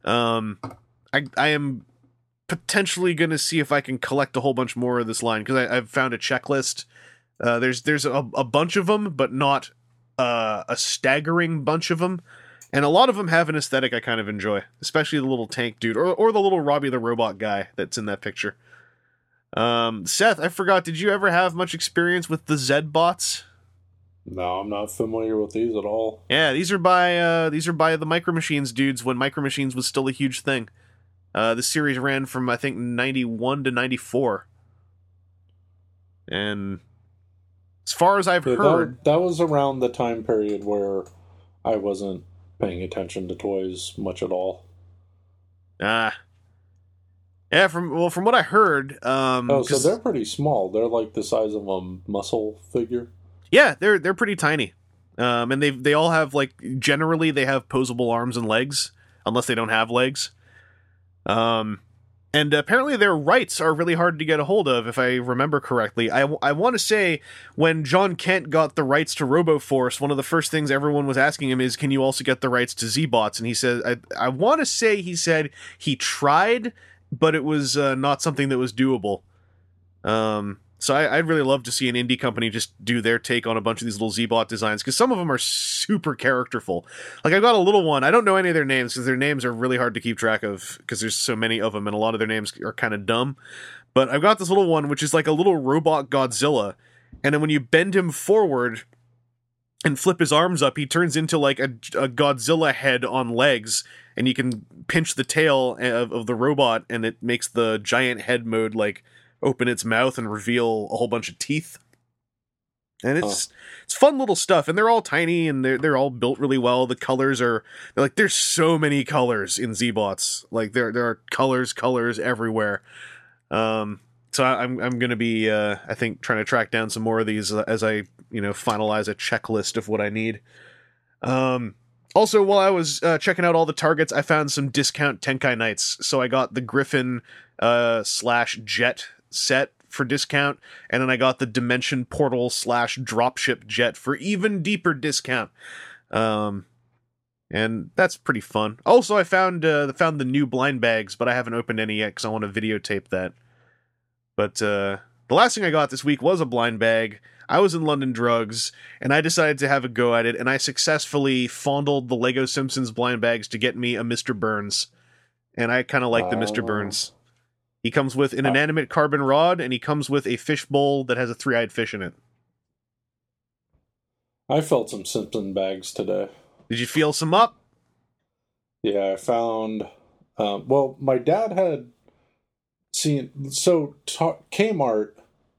I am potentially going to see if I can collect a whole bunch more of this line, because I've found a checklist. There's a bunch of them, but not a staggering bunch of them. And a lot of them have an aesthetic I kind of enjoy, especially the little tank dude, or the little Robbie the Robot guy that's in that picture. Seth, I forgot, did you ever have much experience with the Z-Bots? No, I'm not familiar with these at all. Yeah, these are by the Micro Machines dudes when Micro Machines was still a huge thing. The series ran from, I think, 91 to 94. And as far as I've heard... That was around the time period where I wasn't paying attention to toys much at all. Yeah, from what I heard... so they're pretty small. They're like the size of a muscle figure. Yeah, they're pretty tiny. And they all have, like, generally they have posable arms and legs, unless they don't have legs. And apparently their rights are really hard to get a hold of, if I remember correctly. I want to say when John Kent got the rights to RoboForce, one of the first things everyone was asking him is, can you also get the rights to Z-Bots? And he said, I want to say he said he tried, but it was not something that was doable. So I'd really love to see an indie company just do their take on a bunch of these little Z-Bot designs, because some of them are super characterful. Like, I've got a little one. I don't know any of their names, because their names are really hard to keep track of, because there's so many of them, and a lot of their names are kind of dumb. But I've got this little one, which is like a little robot Godzilla, and then when you bend him forward and flip his arms up, he turns into like a Godzilla head on legs, and you can pinch the tail of the robot, and it makes the giant head mode, like, open its mouth and reveal a whole bunch of teeth. And it's fun little stuff, and they're all tiny, and they're all built really well. The colors there's so many colors in Z-Bots. Like, there are colors everywhere. So I'm gonna be I think trying to track down some more of these as I finalize a checklist of what I need. Also, while I was checking out all the Targets, I found some discount Tenkai Knights. So I got the Griffin / Jet set for discount, and then I got the Dimension Portal / Dropship Jet for even deeper discount. And that's pretty fun. Also, I found the new blind bags, but I haven't opened any yet because I want to videotape that. But the last thing I got this week was a blind bag. I was in London Drugs, and I decided to have a go at it, and I successfully fondled the Lego Simpsons blind bags to get me a Mr. Burns. And I kind of like the Mr. Burns. He comes with an inanimate carbon rod, and he comes with a fish bowl that has a 3-eyed fish in it. I felt some Simpson bags today. Did you feel some up? Yeah, I found... well, my dad had seen... So, Kmart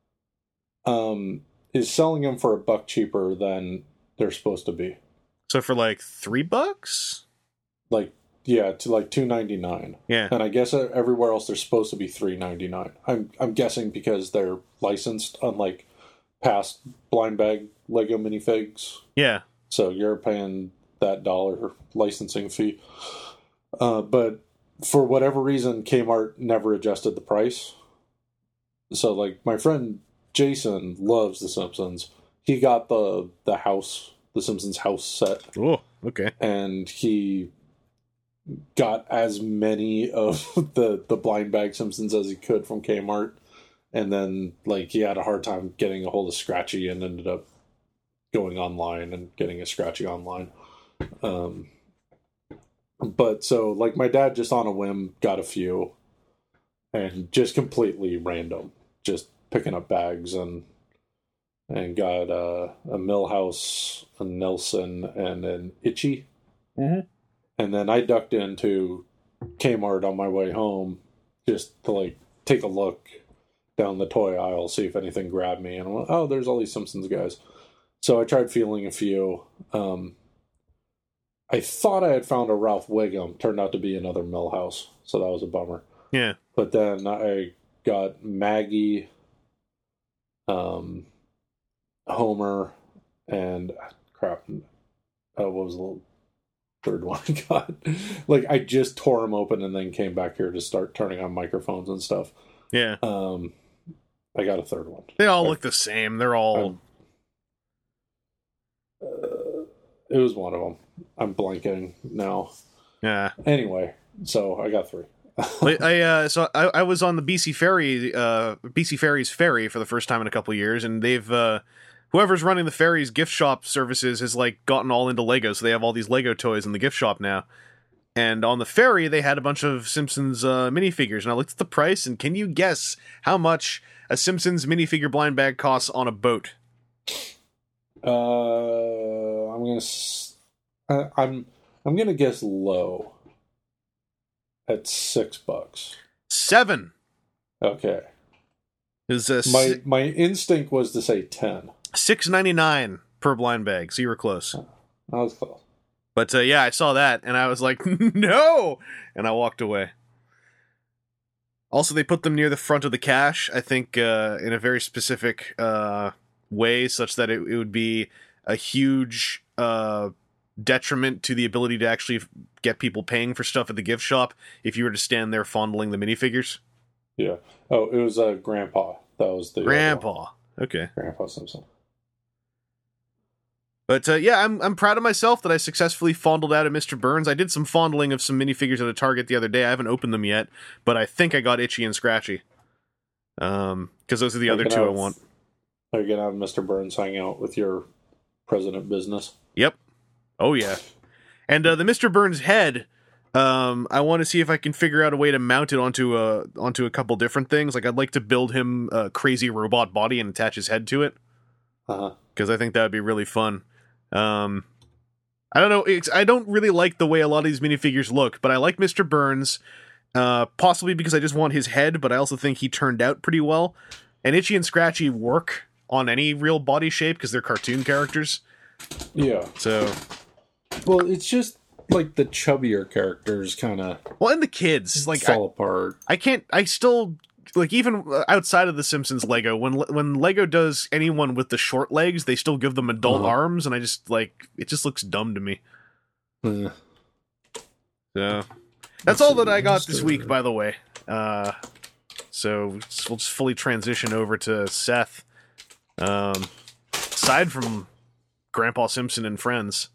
is selling them for $1 cheaper than they're supposed to be. So for like $3? Like... Yeah, to like $2.99. Yeah, and I guess everywhere else they're supposed to be $3.99. I'm guessing because they're licensed, unlike past blind bag Lego minifigs. Yeah, so you're paying that $1 licensing fee. But for whatever reason, Kmart never adjusted the price. So like my friend Jason loves The Simpsons. He got the Simpsons house set. Oh, okay, and he got as many of the blind bag Simpsons as he could from Kmart, and then like he had a hard time getting a hold of Scratchy and ended up going online and getting a Scratchy online. But so like my dad just on a whim got a few, and just completely random, just picking up bags and got a Millhouse, a Nelson, and an Itchy. Mm-hmm. And then I ducked into Kmart on my way home just to like take a look down the toy aisle, see if anything grabbed me. And I went, oh, there's all these Simpsons guys. So I tried feeling a few. I thought I had found a Ralph Wiggum. Turned out to be another Millhouse. So that was a bummer. Yeah. But then I got Maggie, Homer, and crap. What was the little third one I got? Like I just tore them open and then came back here to start turning on microphones and stuff. Yeah. I got a third one. They all look the same. They're all... it was one of them. I'm blanking now. Yeah. Anyway, so I got 3. I was on the BC Ferries ferry for the first time in a couple of years, and they've whoever's running the ferry's gift shop services has like gotten all into Lego, so they have all these Lego toys in the gift shop now. And on the ferry, they had a bunch of Simpsons minifigures, and I looked at the price, and can you guess how much a Simpsons minifigure blind bag costs on a boat? I'm gonna guess low. At $6. 7. Okay. Is my instinct was to say 10. $6.99 per blind bag, so you were close. I was close. But yeah, I saw that, and I was like, no! And I walked away. Also, they put them near the front of the cache, I think in a very specific way, such that it would be a huge detriment to the ability to actually get people paying for stuff at the gift shop if you were to stand there fondling the minifigures. Yeah. Oh, it was Grandpa. That was the Grandpa. Okay. Grandpa Simpson. But yeah, I'm proud of myself that I successfully fondled out a Mr. Burns. I did some fondling of some minifigures at a Target the other day. I haven't opened them yet, but I think I got Itchy and Scratchy. Because those are the other two I want. Are you gonna have Mr. Burns hang out with your president business? Yep. Oh yeah. And the Mr. Burns head, I want to see if I can figure out a way to mount it onto a couple different things. Like I'd like to build him a crazy robot body and attach his head to it. Because I think that would be really fun. I don't know. I don't really like the way a lot of these minifigures look, but I like Mr. Burns. Possibly because I just want his head, but I also think he turned out pretty well. And Itchy and Scratchy work on any real body shape because they're cartoon characters. Yeah. So, well, it's just like the chubbier characters kind of and the kids like fall apart. I still like, even outside of the Simpsons Lego, when Lego does anyone with the short legs, they still give them adult arms, and I just like it just looks dumb to me. So that's all that I got this week, by the way. So we'll just fully transition over to Seth. Aside from Grandpa Simpson and Friends.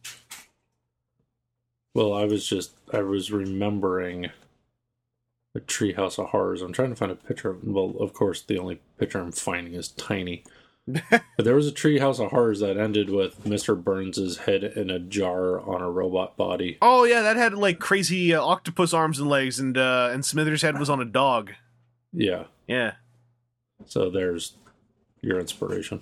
Well, I was remembering a Treehouse of Horrors. I'm trying to find a picture of, well, of course, the only picture I'm finding is tiny. But there was a Treehouse of Horrors that ended with Mr. Burns' head in a jar on a robot body. Oh yeah, that had like crazy octopus arms and legs, and Smithers' head was on a dog. Yeah. Yeah. So there's your inspiration.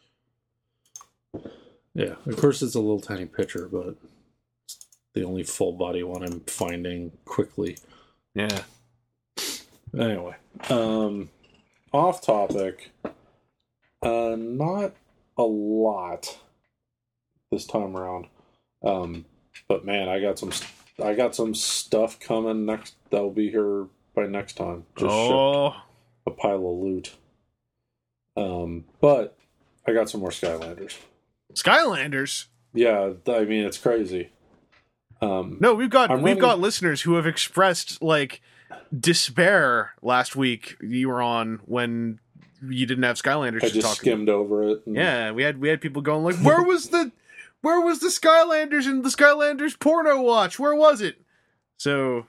Yeah, of course it's a little tiny picture, but it's the only full body one I'm finding quickly. Yeah. Anyway, off topic. Not a lot this time around. But man, I got some stuff coming next that'll be here by next time. Just a pile of loot. But I got some more Skylanders. Skylanders? Yeah, I mean it's crazy. No, we've got listeners who have expressed like despair last week you were on when you didn't have Skylanders. I just skimmed over it. Yeah, we had people going like, where was the Skylanders and the Skylanders porno watch? Where was it? So,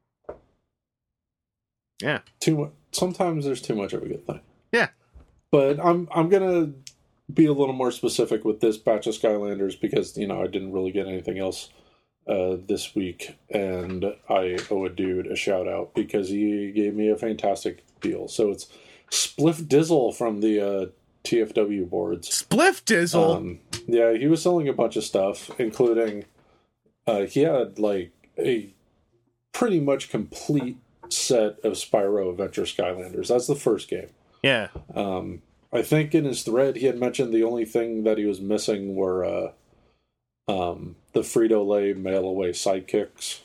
yeah, sometimes there's too much of a good thing. Yeah, but I'm gonna be a little more specific with this batch of Skylanders because I didn't really get anything else this week, and I owe a dude a shout out because he gave me a fantastic deal. So it's Spliff Dizzle from the TFW boards. Spliff Dizzle? Yeah, he was selling a bunch of stuff, including he had like a pretty much complete set of Spyro Adventure Skylanders. That's the first game. Yeah. I think in his thread he had mentioned the only thing that he was missing were the Frito-Lay mail-away sidekicks.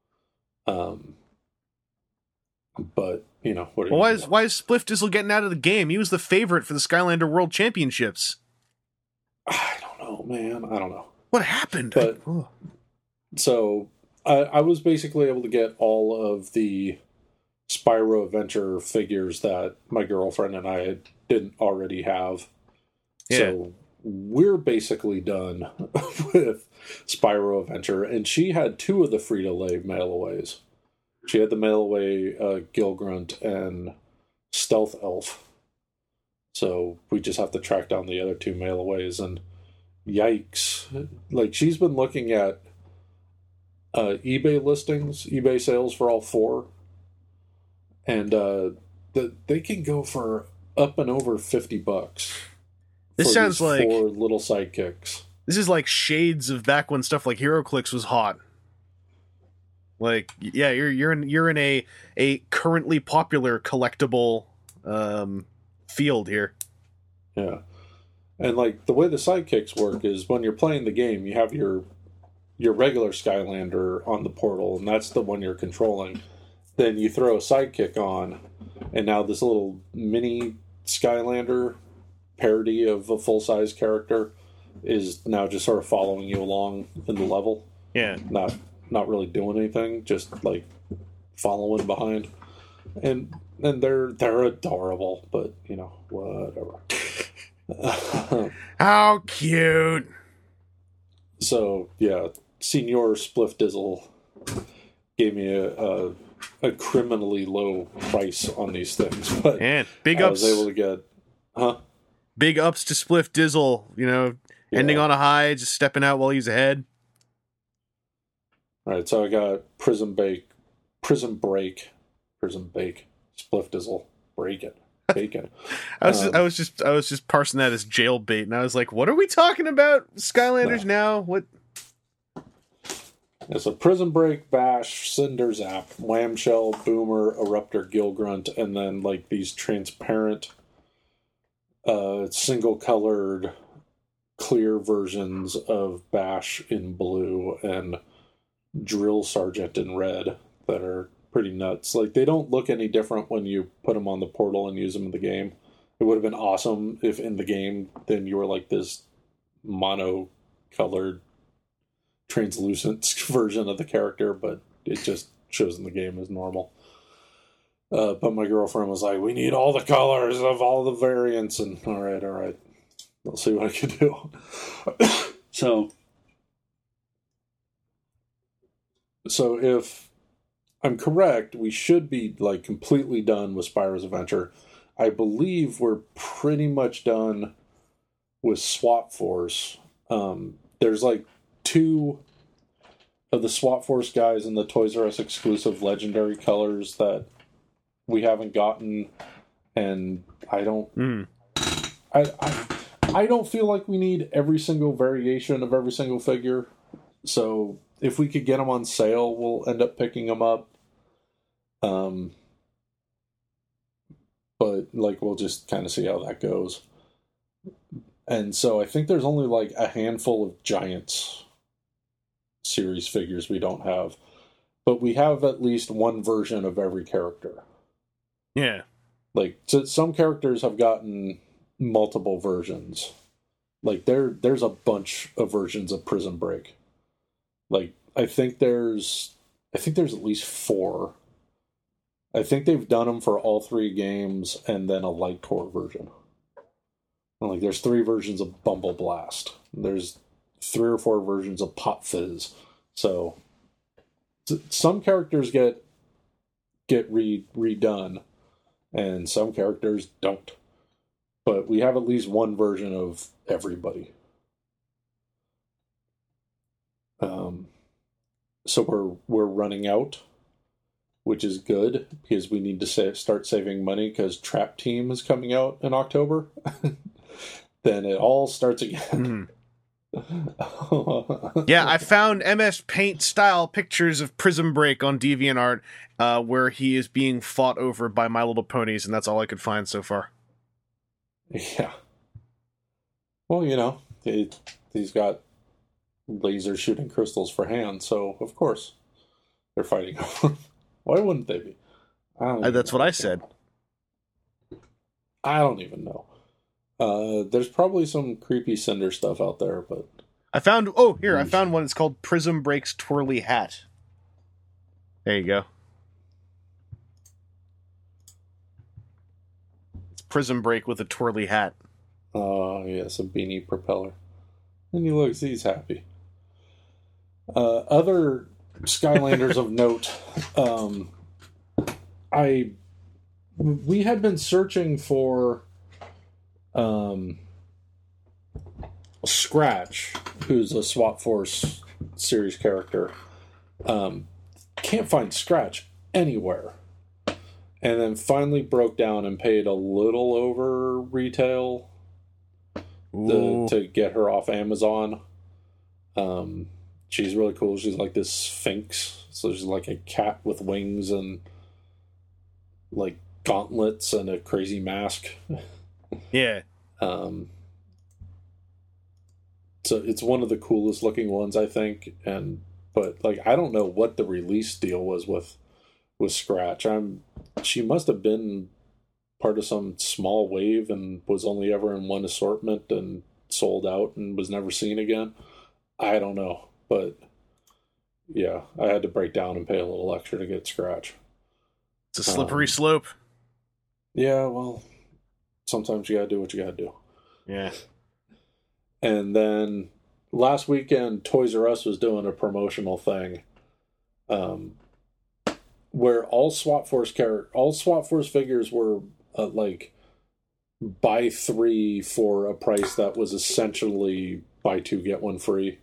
But, what are why is Spliff Dizzle getting out of the game? He was the favorite for the Skylander World Championships. I don't know, man. I don't know. What happened? But, so, I was basically able to get all of the Spyro Adventure figures that my girlfriend and I didn't already have. Yeah. So, we're basically done with Spyro Adventure, and she had 2 of the Frito-Lay mail-aways. She had the mail-away Gilgrunt and Stealth Elf. So we just have to track down the other 2 mail-aways, and yikes. Like, she's been looking at eBay listings, eBay sales for all 4, and they can go for up and over $50. This sounds like 4 little sidekicks. This is like shades of back when stuff like HeroClix was hot. Like, yeah, you're in a currently popular collectible field here. Yeah, and like the way the sidekicks work is when you're playing the game, you have your regular Skylander on the portal, and that's the one you're controlling. Then you throw a sidekick on, and now this little mini Skylander parody of a full-size character is now just sort of following you along in the level. Yeah. Not really doing anything, just like following behind. And they're adorable, but whatever. How cute. So, yeah, Senior Spliff Dizzle gave me a a criminally low price on these things. But and big I ups. was able to get, big ups to Spliff Dizzle. You know, ending on a high, just stepping out while he's ahead. All right, so I got Prison Break, Spliff Dizzle, Bacon. I was just parsing that as jail bait, and I was like, "What are we talking about? Skylanders now? What?" It's a Prison Break, Bash, Cinder Zap, Whamshell, Boomer, Eruptor, Gilgrunt, and then like these transparent, single-colored, clear versions of Bash in blue and Drill Sergeant in red that are pretty nuts. Like, they don't look any different when you put them on the portal and use them in the game. It would have been awesome if in the game then you were like this mono-colored translucent version of the character, but it just shows in the game as normal. But my girlfriend was like, we need all the colors of all the variants, and all right, I'll see what I can do. So if I'm correct, we should be like completely done with Spyro's Adventure. I believe we're pretty much done with Swap Force. There's like 2 of the Swap Force guys in the Toys R Us exclusive legendary colors that we haven't gotten, and I don't I don't feel like we need every single variation of every single figure. So if we could get them on sale, we'll end up picking them up. But like, we'll just kind of see how that goes. And so I think there's only like a handful of Giants series figures we don't have, but we have at least one version of every character. Yeah. Like, so some characters have gotten multiple versions. Like, there's a bunch of versions of Prison Break. Like, I think there's at least 4. I think they've done them for all 3 games and then a light core version. And like, there's 3 versions of Bumble Blast. There's 3 or 4 versions of Pop Fizz. So some characters get redone, and some characters don't. But we have at least one version of everybody. So we're running out, which is good because we need to start saving money because Trap Team is coming out in October. Then it all starts again. Yeah, I found MS Paint style pictures of Prison Break on DeviantArt, where he is being fought over by My Little Ponies, and that's all I could find so far. Yeah. Well, you know, he's got laser shooting crystals for hands, so of course they're fighting. Why wouldn't they be? That's what I said. I don't even know. There's probably some creepy Cinder stuff out there, but I found one. It's called Prison Break's Twirly Hat. There you go. It's Prison Break with a twirly hat. Oh, yes, a beanie propeller. And he's happy. Other Skylanders of note, we had been searching for Scratch, who's a Swap Force series character. Can't find Scratch anywhere. And then finally broke down and paid a little over retail to get her off Amazon. She's really cool. She's like this sphinx. So she's like a cat with wings and like gauntlets and a crazy mask. Yeah. So it's one of the coolest looking ones, I think. But like, I don't know what the release deal was with Scratch. She must have been part of some small wave and was only ever in one assortment and sold out and was never seen again. I don't know, but yeah, I had to break down and pay a little extra to get Scratch. It's a slippery slope. Yeah, well, sometimes you gotta do what you gotta do. Yeah. And then last weekend, Toys R Us was doing a promotional thing. where all SWAT Force figures were like buy 3 for a price that was essentially buy 2 get 1 free.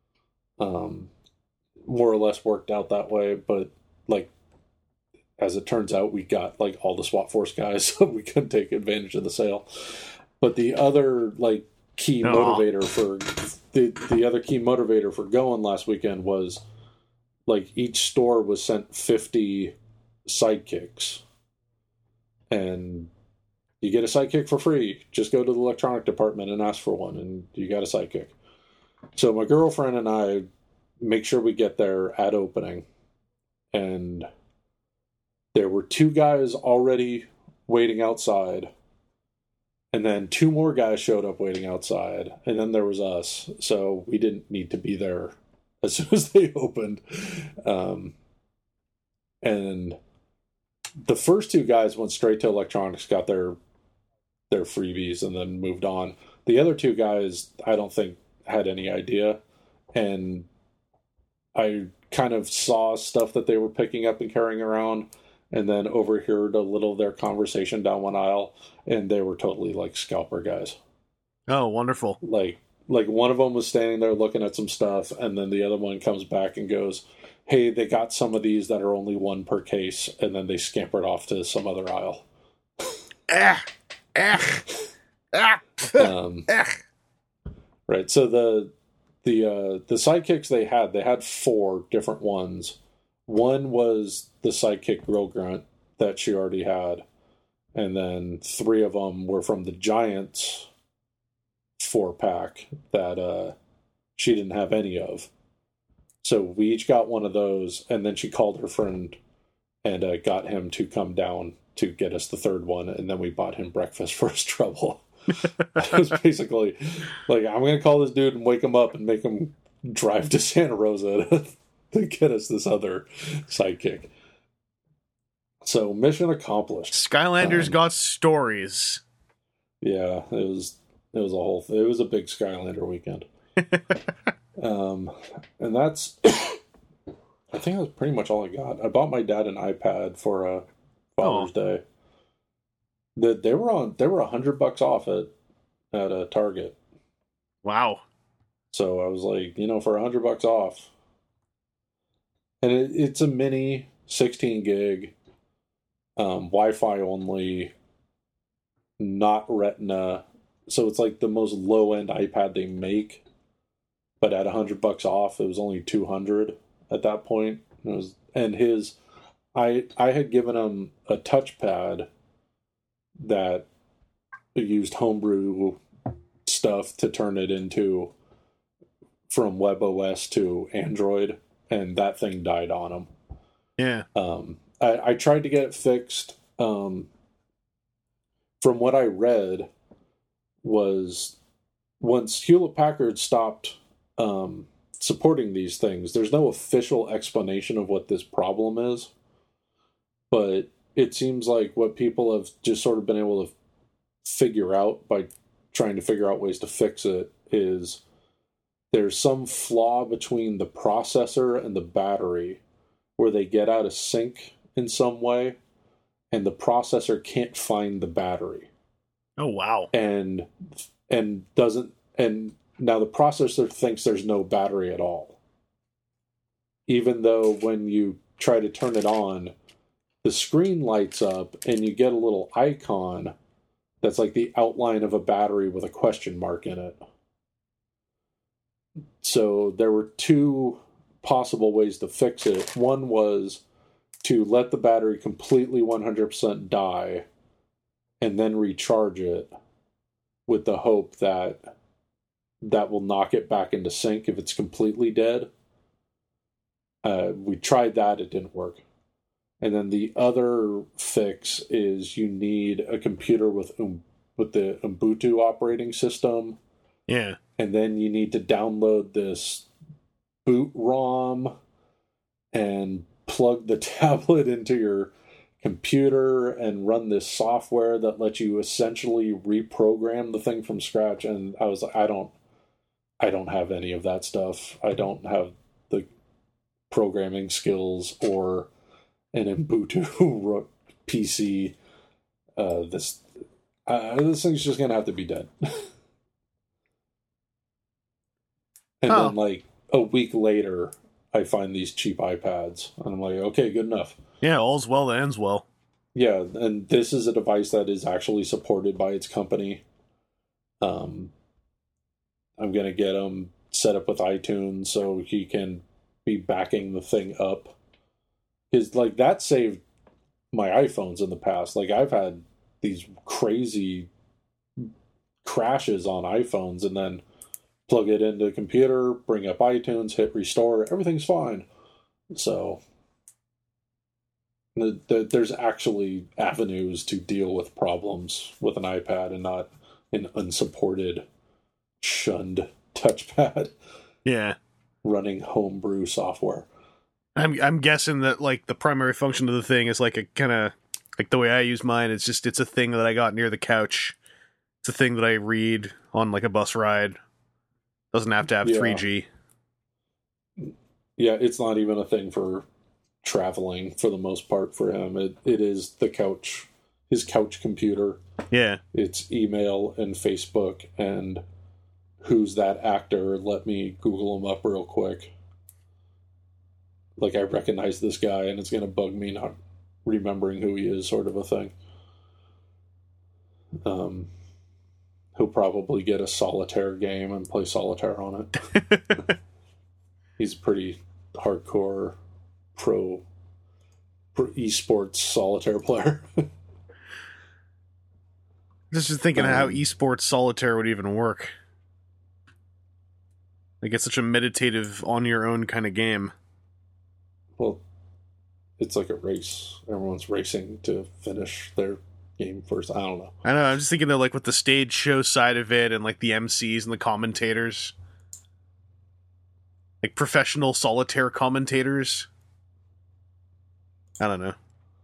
More or less worked out that way, but like as it turns out, we got like all the SWAT Force guys, so we couldn't take advantage of the sale. But the other like key motivator for the other key motivator for going last weekend was like each store was sent 50 sidekicks, and you get a sidekick for free. Just go to the electronic department and ask for one, and you got a sidekick. So my girlfriend and I make sure we get there at opening, and there were 2 guys already waiting outside, and then 2 more guys showed up waiting outside, and then there was us. So we didn't need to be there as soon as they opened. And the first 2 guys went straight to electronics, got their freebies, and then moved on. The other 2 guys, I don't think, had any idea, and I kind of saw stuff that they were picking up and carrying around, and then overheard a little of their conversation down one aisle, and they were totally like scalper guys. Oh, wonderful. Like one of them was standing there looking at some stuff, and then the other one comes back and goes, hey, they got some of these that are only 1 per case, and then they scampered off to some other aisle. Right, so the sidekicks they had 4 different ones. One was the sidekick Girl Grunt that she already had, and then 3 of them were from the Giants 4-pack that she didn't have any of. So we each got one of those, and then she called her friend and got him to come down to get us the 3rd one, and then we bought him breakfast for his trouble. It was basically like, I'm going to call this dude and wake him up and make him drive to Santa Rosa to get us this other sidekick. So mission accomplished. Skylanders got stories. Yeah, it was a big Skylander weekend. And that's I think that's pretty much all I got. I bought my dad an iPad for Father's Day. They were $100 off at a Target. Wow. So I was like, for $100 off. And it's a mini 16 gig, Wi-Fi only, not Retina. So it's like the most low end iPad they make. But at $100 off, it was only $200 at that point. I had given him a touchpad that used homebrew stuff to turn it into from WebOS to Android, and that thing died on him. Yeah. I tried to get it fixed. From what I read, was once Hewlett-Packard stopped supporting these things, there's no official explanation of what this problem is, but it seems like what people have just sort of been able to figure out by trying to figure out ways to fix it is there's some flaw between the processor and the battery where they get out of sync in some way, and the processor can't find the battery. Oh, wow. And now the processor thinks there's no battery at all. Even though when you try to turn it on, the screen lights up and you get a little icon that's like the outline of a battery with a question mark in it. So there were 2 possible ways to fix it. One was to let the battery completely 100% die and then recharge it with the hope that will knock it back into sync if it's completely dead. We tried that, it didn't work. And then the other fix is you need a computer with the Ubuntu operating system. Yeah. And then you need to download this boot ROM and plug the tablet into your computer and run this software that lets you essentially reprogram the thing from scratch. And I was like, I don't have any of that stuff. I don't have the programming skills or an Ubuntu PC. This thing's just gonna have to be dead. And then, like, a week later, I find these cheap iPads, and I'm like, okay, good enough. Yeah, all's well that ends well. Yeah, and this is a device that is actually supported by its company. I'm gonna get him set up with iTunes so he can be backing the thing up. Because, like, that saved my iPhones in the past. Like, I've had these crazy crashes on iPhones, and then plug it into the computer, bring up iTunes, hit restore, everything's fine. So there's actually avenues to deal with problems with an iPad and not an unsupported, shunned touchpad. Yeah. Running homebrew software. I'm guessing that, like, the primary function of the thing is like a kind of like the way I use mine. It's a thing that I got near the couch. It's a thing that I read on, like, a bus ride. Doesn't have to have 3G. Yeah, it's not even a thing for traveling for the most part for him. It is the couch, his couch computer. Yeah. It's email and Facebook and who's that actor? Let me Google him up real quick. Like, I recognize this guy and it's going to bug me not remembering who he is, sort of a thing. He'll probably get a solitaire game and play solitaire on it. He's a pretty hardcore pro esports solitaire player. Just thinking how esports solitaire would even work. Like, it's such a meditative, on your own kind of game. Well, it's like a race. Everyone's racing to finish their game first. I don't know. I'm just thinking of, like, with the stage show side of it and, like, the MCs and the commentators. Like, professional solitaire commentators. I don't know.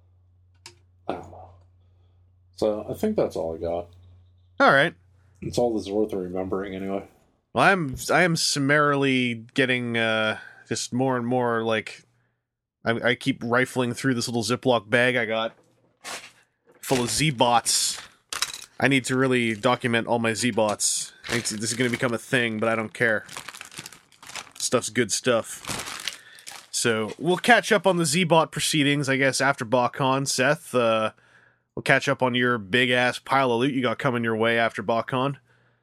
So, I think that's all I got. All right. It's all that's worth remembering, anyway. Well, I am summarily getting just more and more, like, I keep rifling through this little Ziploc bag I got full of Z-bots. I need to really document all my Z-bots. I think this is going to become a thing, but I don't care. Stuff's good stuff. So, we'll catch up on the Z-bot proceedings, I guess, after BotCon. Seth, we'll catch up on your big-ass pile of loot you got coming your way after BotCon.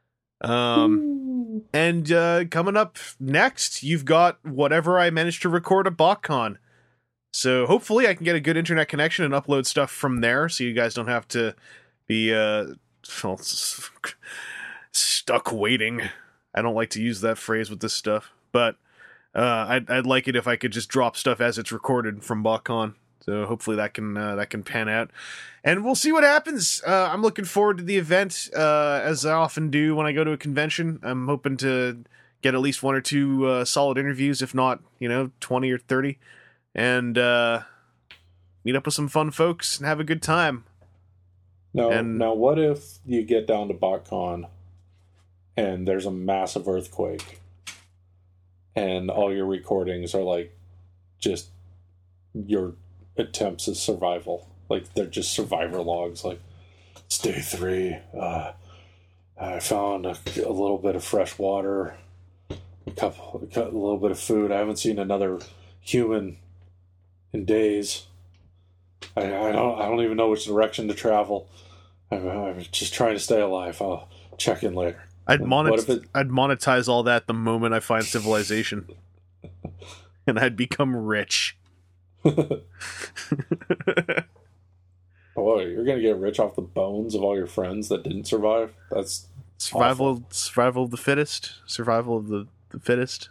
And coming up next, you've got whatever I managed to record at BotCon. So hopefully I can get a good internet connection and upload stuff from there, so you guys don't have to be stuck waiting. I don't like to use that phrase with this stuff, but I'd like it if I could just drop stuff as it's recorded from BotCon. So hopefully that can pan out, and we'll see what happens. I'm looking forward to the event, as I often do when I go to a convention. I'm hoping to get at least one or two solid interviews, if not 20 or 30. And meet up with some fun folks and have a good time. Now, what if you get down to BotCon and there's a massive earthquake and all your recordings are like just your attempts at survival? Like, they're just survivor logs. Like, it's day 3. I found a little bit of fresh water, a little bit of food. I haven't seen another human in days. I don't even know which direction to travel. I'm just trying to stay alive. I'll check in later. I'd monetize all that the moment I find civilization. And I'd become rich. Boy, you're gonna get rich off the bones of all your friends that didn't survive? That's survival of the fittest. Survival of the fittest.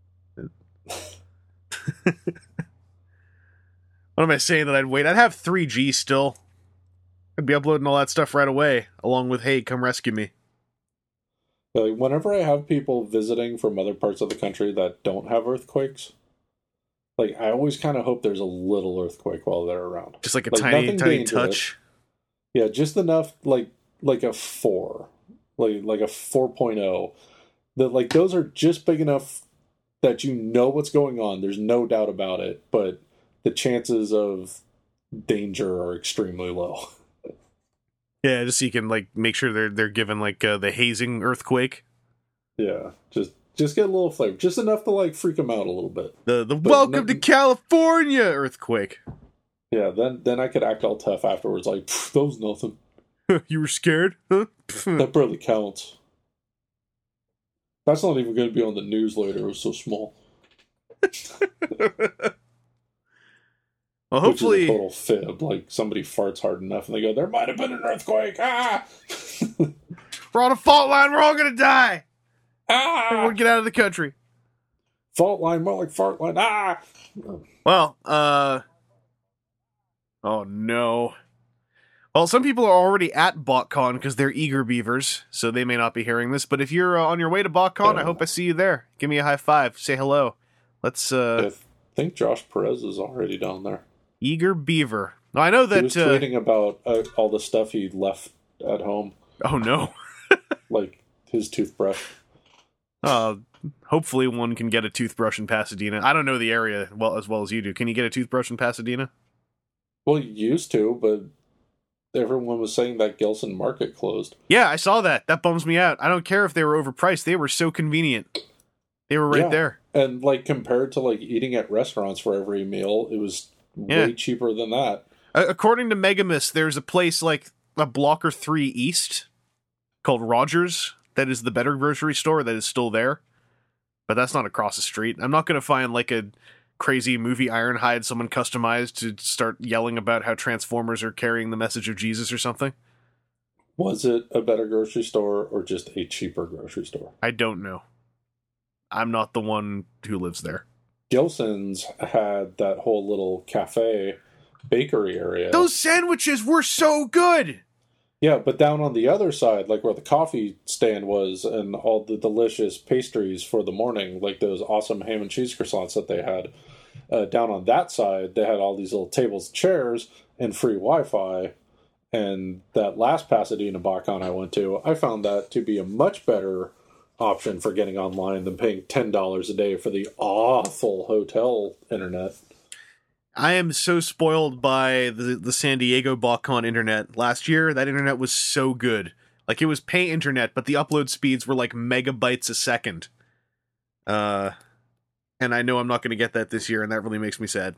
What am I saying that I'd wait? I'd have 3G still. I'd be uploading all that stuff right away, along with, hey, come rescue me. Like, whenever I have people visiting from other parts of the country that don't have earthquakes, like, I always kind of hope there's a little earthquake while they're around. Just like a tiny touch. Yeah, just enough, like a 4. Like a 4.0. That, like, those are just big enough that you know what's going on. There's no doubt about it, but the chances of danger are extremely low. Yeah, just so you can like make sure they're given like the hazing earthquake. Yeah, just get a little flavor, just enough to like freak them out a little bit. The welcome to California earthquake. Yeah, then I could act all tough afterwards, like that was nothing. You were scared, huh? That barely counts. That's not even going to be on the news later. It was so small. Well, hopefully, which is a total fib. Like somebody farts hard enough, and they go, "There might have been an earthquake." Ah, we're on a fault line. We're all going to die. Ah, everyone, get out of the country. Fault line, more like fart line. Ah. Well, oh no. Well, some people are already at BotCon because they're eager beavers, so they may not be hearing this. But if you're on your way to BotCon, I hope I see you there. Give me a high five. Say hello. Let's. I think Josh Perez is already down there. Eager beaver. Now, I know that he was tweeting about all the stuff he left at home. Oh no! Like his toothbrush. Hopefully one can get a toothbrush in Pasadena. I don't know the area as well as you do. Can you get a toothbrush in Pasadena? Well, you used to, but everyone was saying that Gilson Market closed. Yeah, I saw that. That bums me out. I don't care if they were overpriced. They were so convenient. They were right there. And like compared to like eating at restaurants for every meal, it was way cheaper than that. According to Megamis, there's a place like a block or 3 east called Rogers that is the better grocery store that is still there. But that's not across the street. I'm not going to find like a crazy movie Ironhide someone customized to start yelling about how Transformers are carrying the message of Jesus or something. Was it a better grocery store or just a cheaper grocery store? I don't know. I'm not the one who lives there. Gilson's had that whole little cafe bakery area. Those sandwiches were so good! Yeah, but down on the other side, like where the coffee stand was and all the delicious pastries for the morning, like those awesome ham and cheese croissants that they had, down on that side, they had all these little tables and chairs and free Wi-Fi. And that last Pasadena BotCon I went to, I found that to be a much better option for getting online than paying $10 a day for the awful hotel internet. I am so spoiled by the San Diego BotCon internet. Last year, that internet was so good. Like, it was pay internet, but the upload speeds were like megabytes a second. And I know I'm not going to get that this year, and that really makes me sad.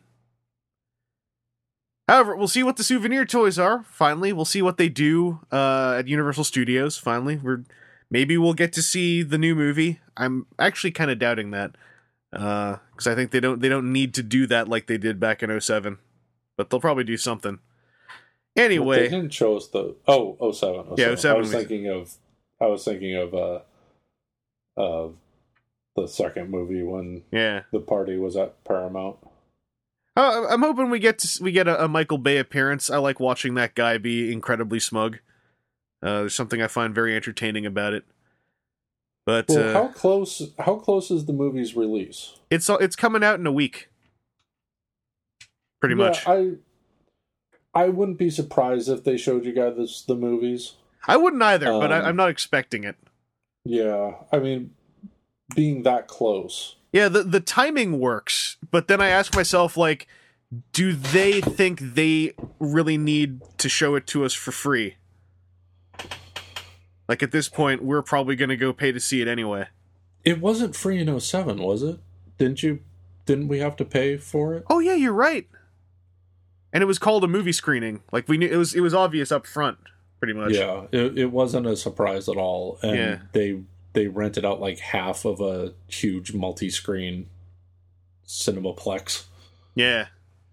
However, we'll see what the souvenir toys are, finally. We'll see what they do at Universal Studios, finally. Maybe we'll get to see the new movie. I'm actually kind of doubting that. Because I think they don't need to do that like they did back in 2007. But they'll probably do something. Anyway. Well, they didn't show us the... 07. Yeah, 07. I was thinking of the second movie when the party was at Paramount. I'm hoping we get a Michael Bay appearance. I like watching that guy be incredibly smug. There's something I find very entertaining about it. But how close is the movie's release? It's coming out in a week. Pretty much. I wouldn't be surprised if they showed you guys the movies. I wouldn't either, but I'm not expecting it. Yeah, I mean, being that close. Yeah, the timing works, but then I ask myself, like, do they think they really need to show it to us for free? Like, at this point, we're probably going to go pay to see it anyway. It wasn't free in 07, was it? Didn't we have to pay for it? Oh, yeah, you're right. And it was called a movie screening. Like, we knew it was obvious up front, pretty much. Yeah, it wasn't a surprise at all. And they rented out, like, half of a huge multi-screen Cinemaplex. Yeah.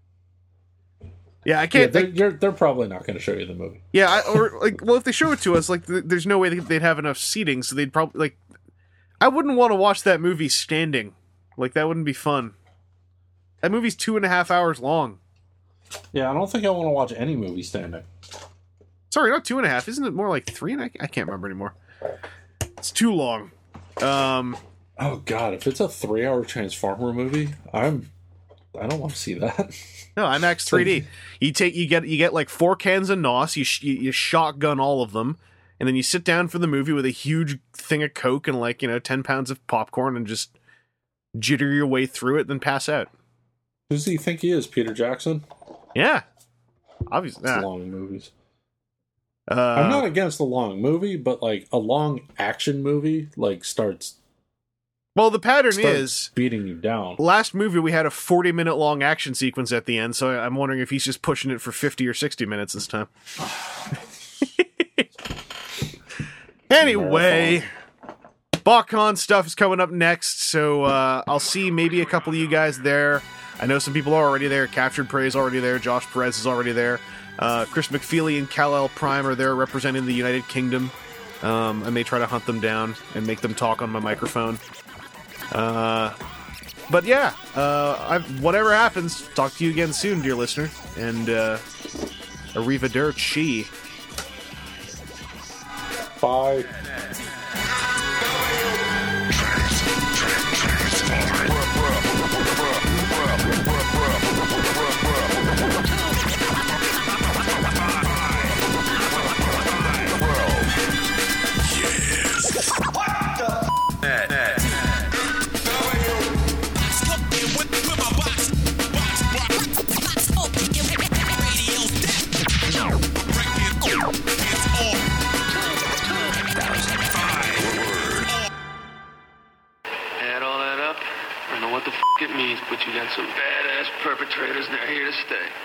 Yeah, I can't. Yeah, they're probably not going to show you the movie. Yeah, if they show it to us, like, there's no way they'd have enough seating, so they'd probably, like, I wouldn't want to watch that movie standing. Like, that wouldn't be fun. That movie's 2.5 hours long. Yeah, I don't think I want to watch any movie standing. Sorry, not 2.5. Isn't it more like 3? I can't remember anymore. It's too long. Oh God, if it's a 3-hour Transformer movie, I don't want to see that. No, IMAX 3D. You get like 4 cans of NOS. You shotgun all of them, and then you sit down for the movie with a huge thing of Coke and 10 pounds of popcorn and just jitter your way through it, then pass out. Who does he think he is, Peter Jackson? Yeah. Obviously. It's long movies. I'm not against a long movie, but like a long action movie starts... Well, the pattern is... beating you down. Last movie, we had a 40-minute long action sequence at the end, so I'm wondering if he's just pushing it for 50 or 60 minutes this time. Anyway, BotCon stuff is coming up next, so I'll see maybe a couple of you guys there. I know some people are already there. Captured Prey is already there. Josh Perez is already there. Chris McFeely and Kal-El Prime are there representing the United Kingdom. I may try to hunt them down and make them talk on my microphone. But yeah, whatever happens, talk to you again soon, dear listener. And arrivederci. Bye. It means, but you got some badass perpetrators, and they're here to stay.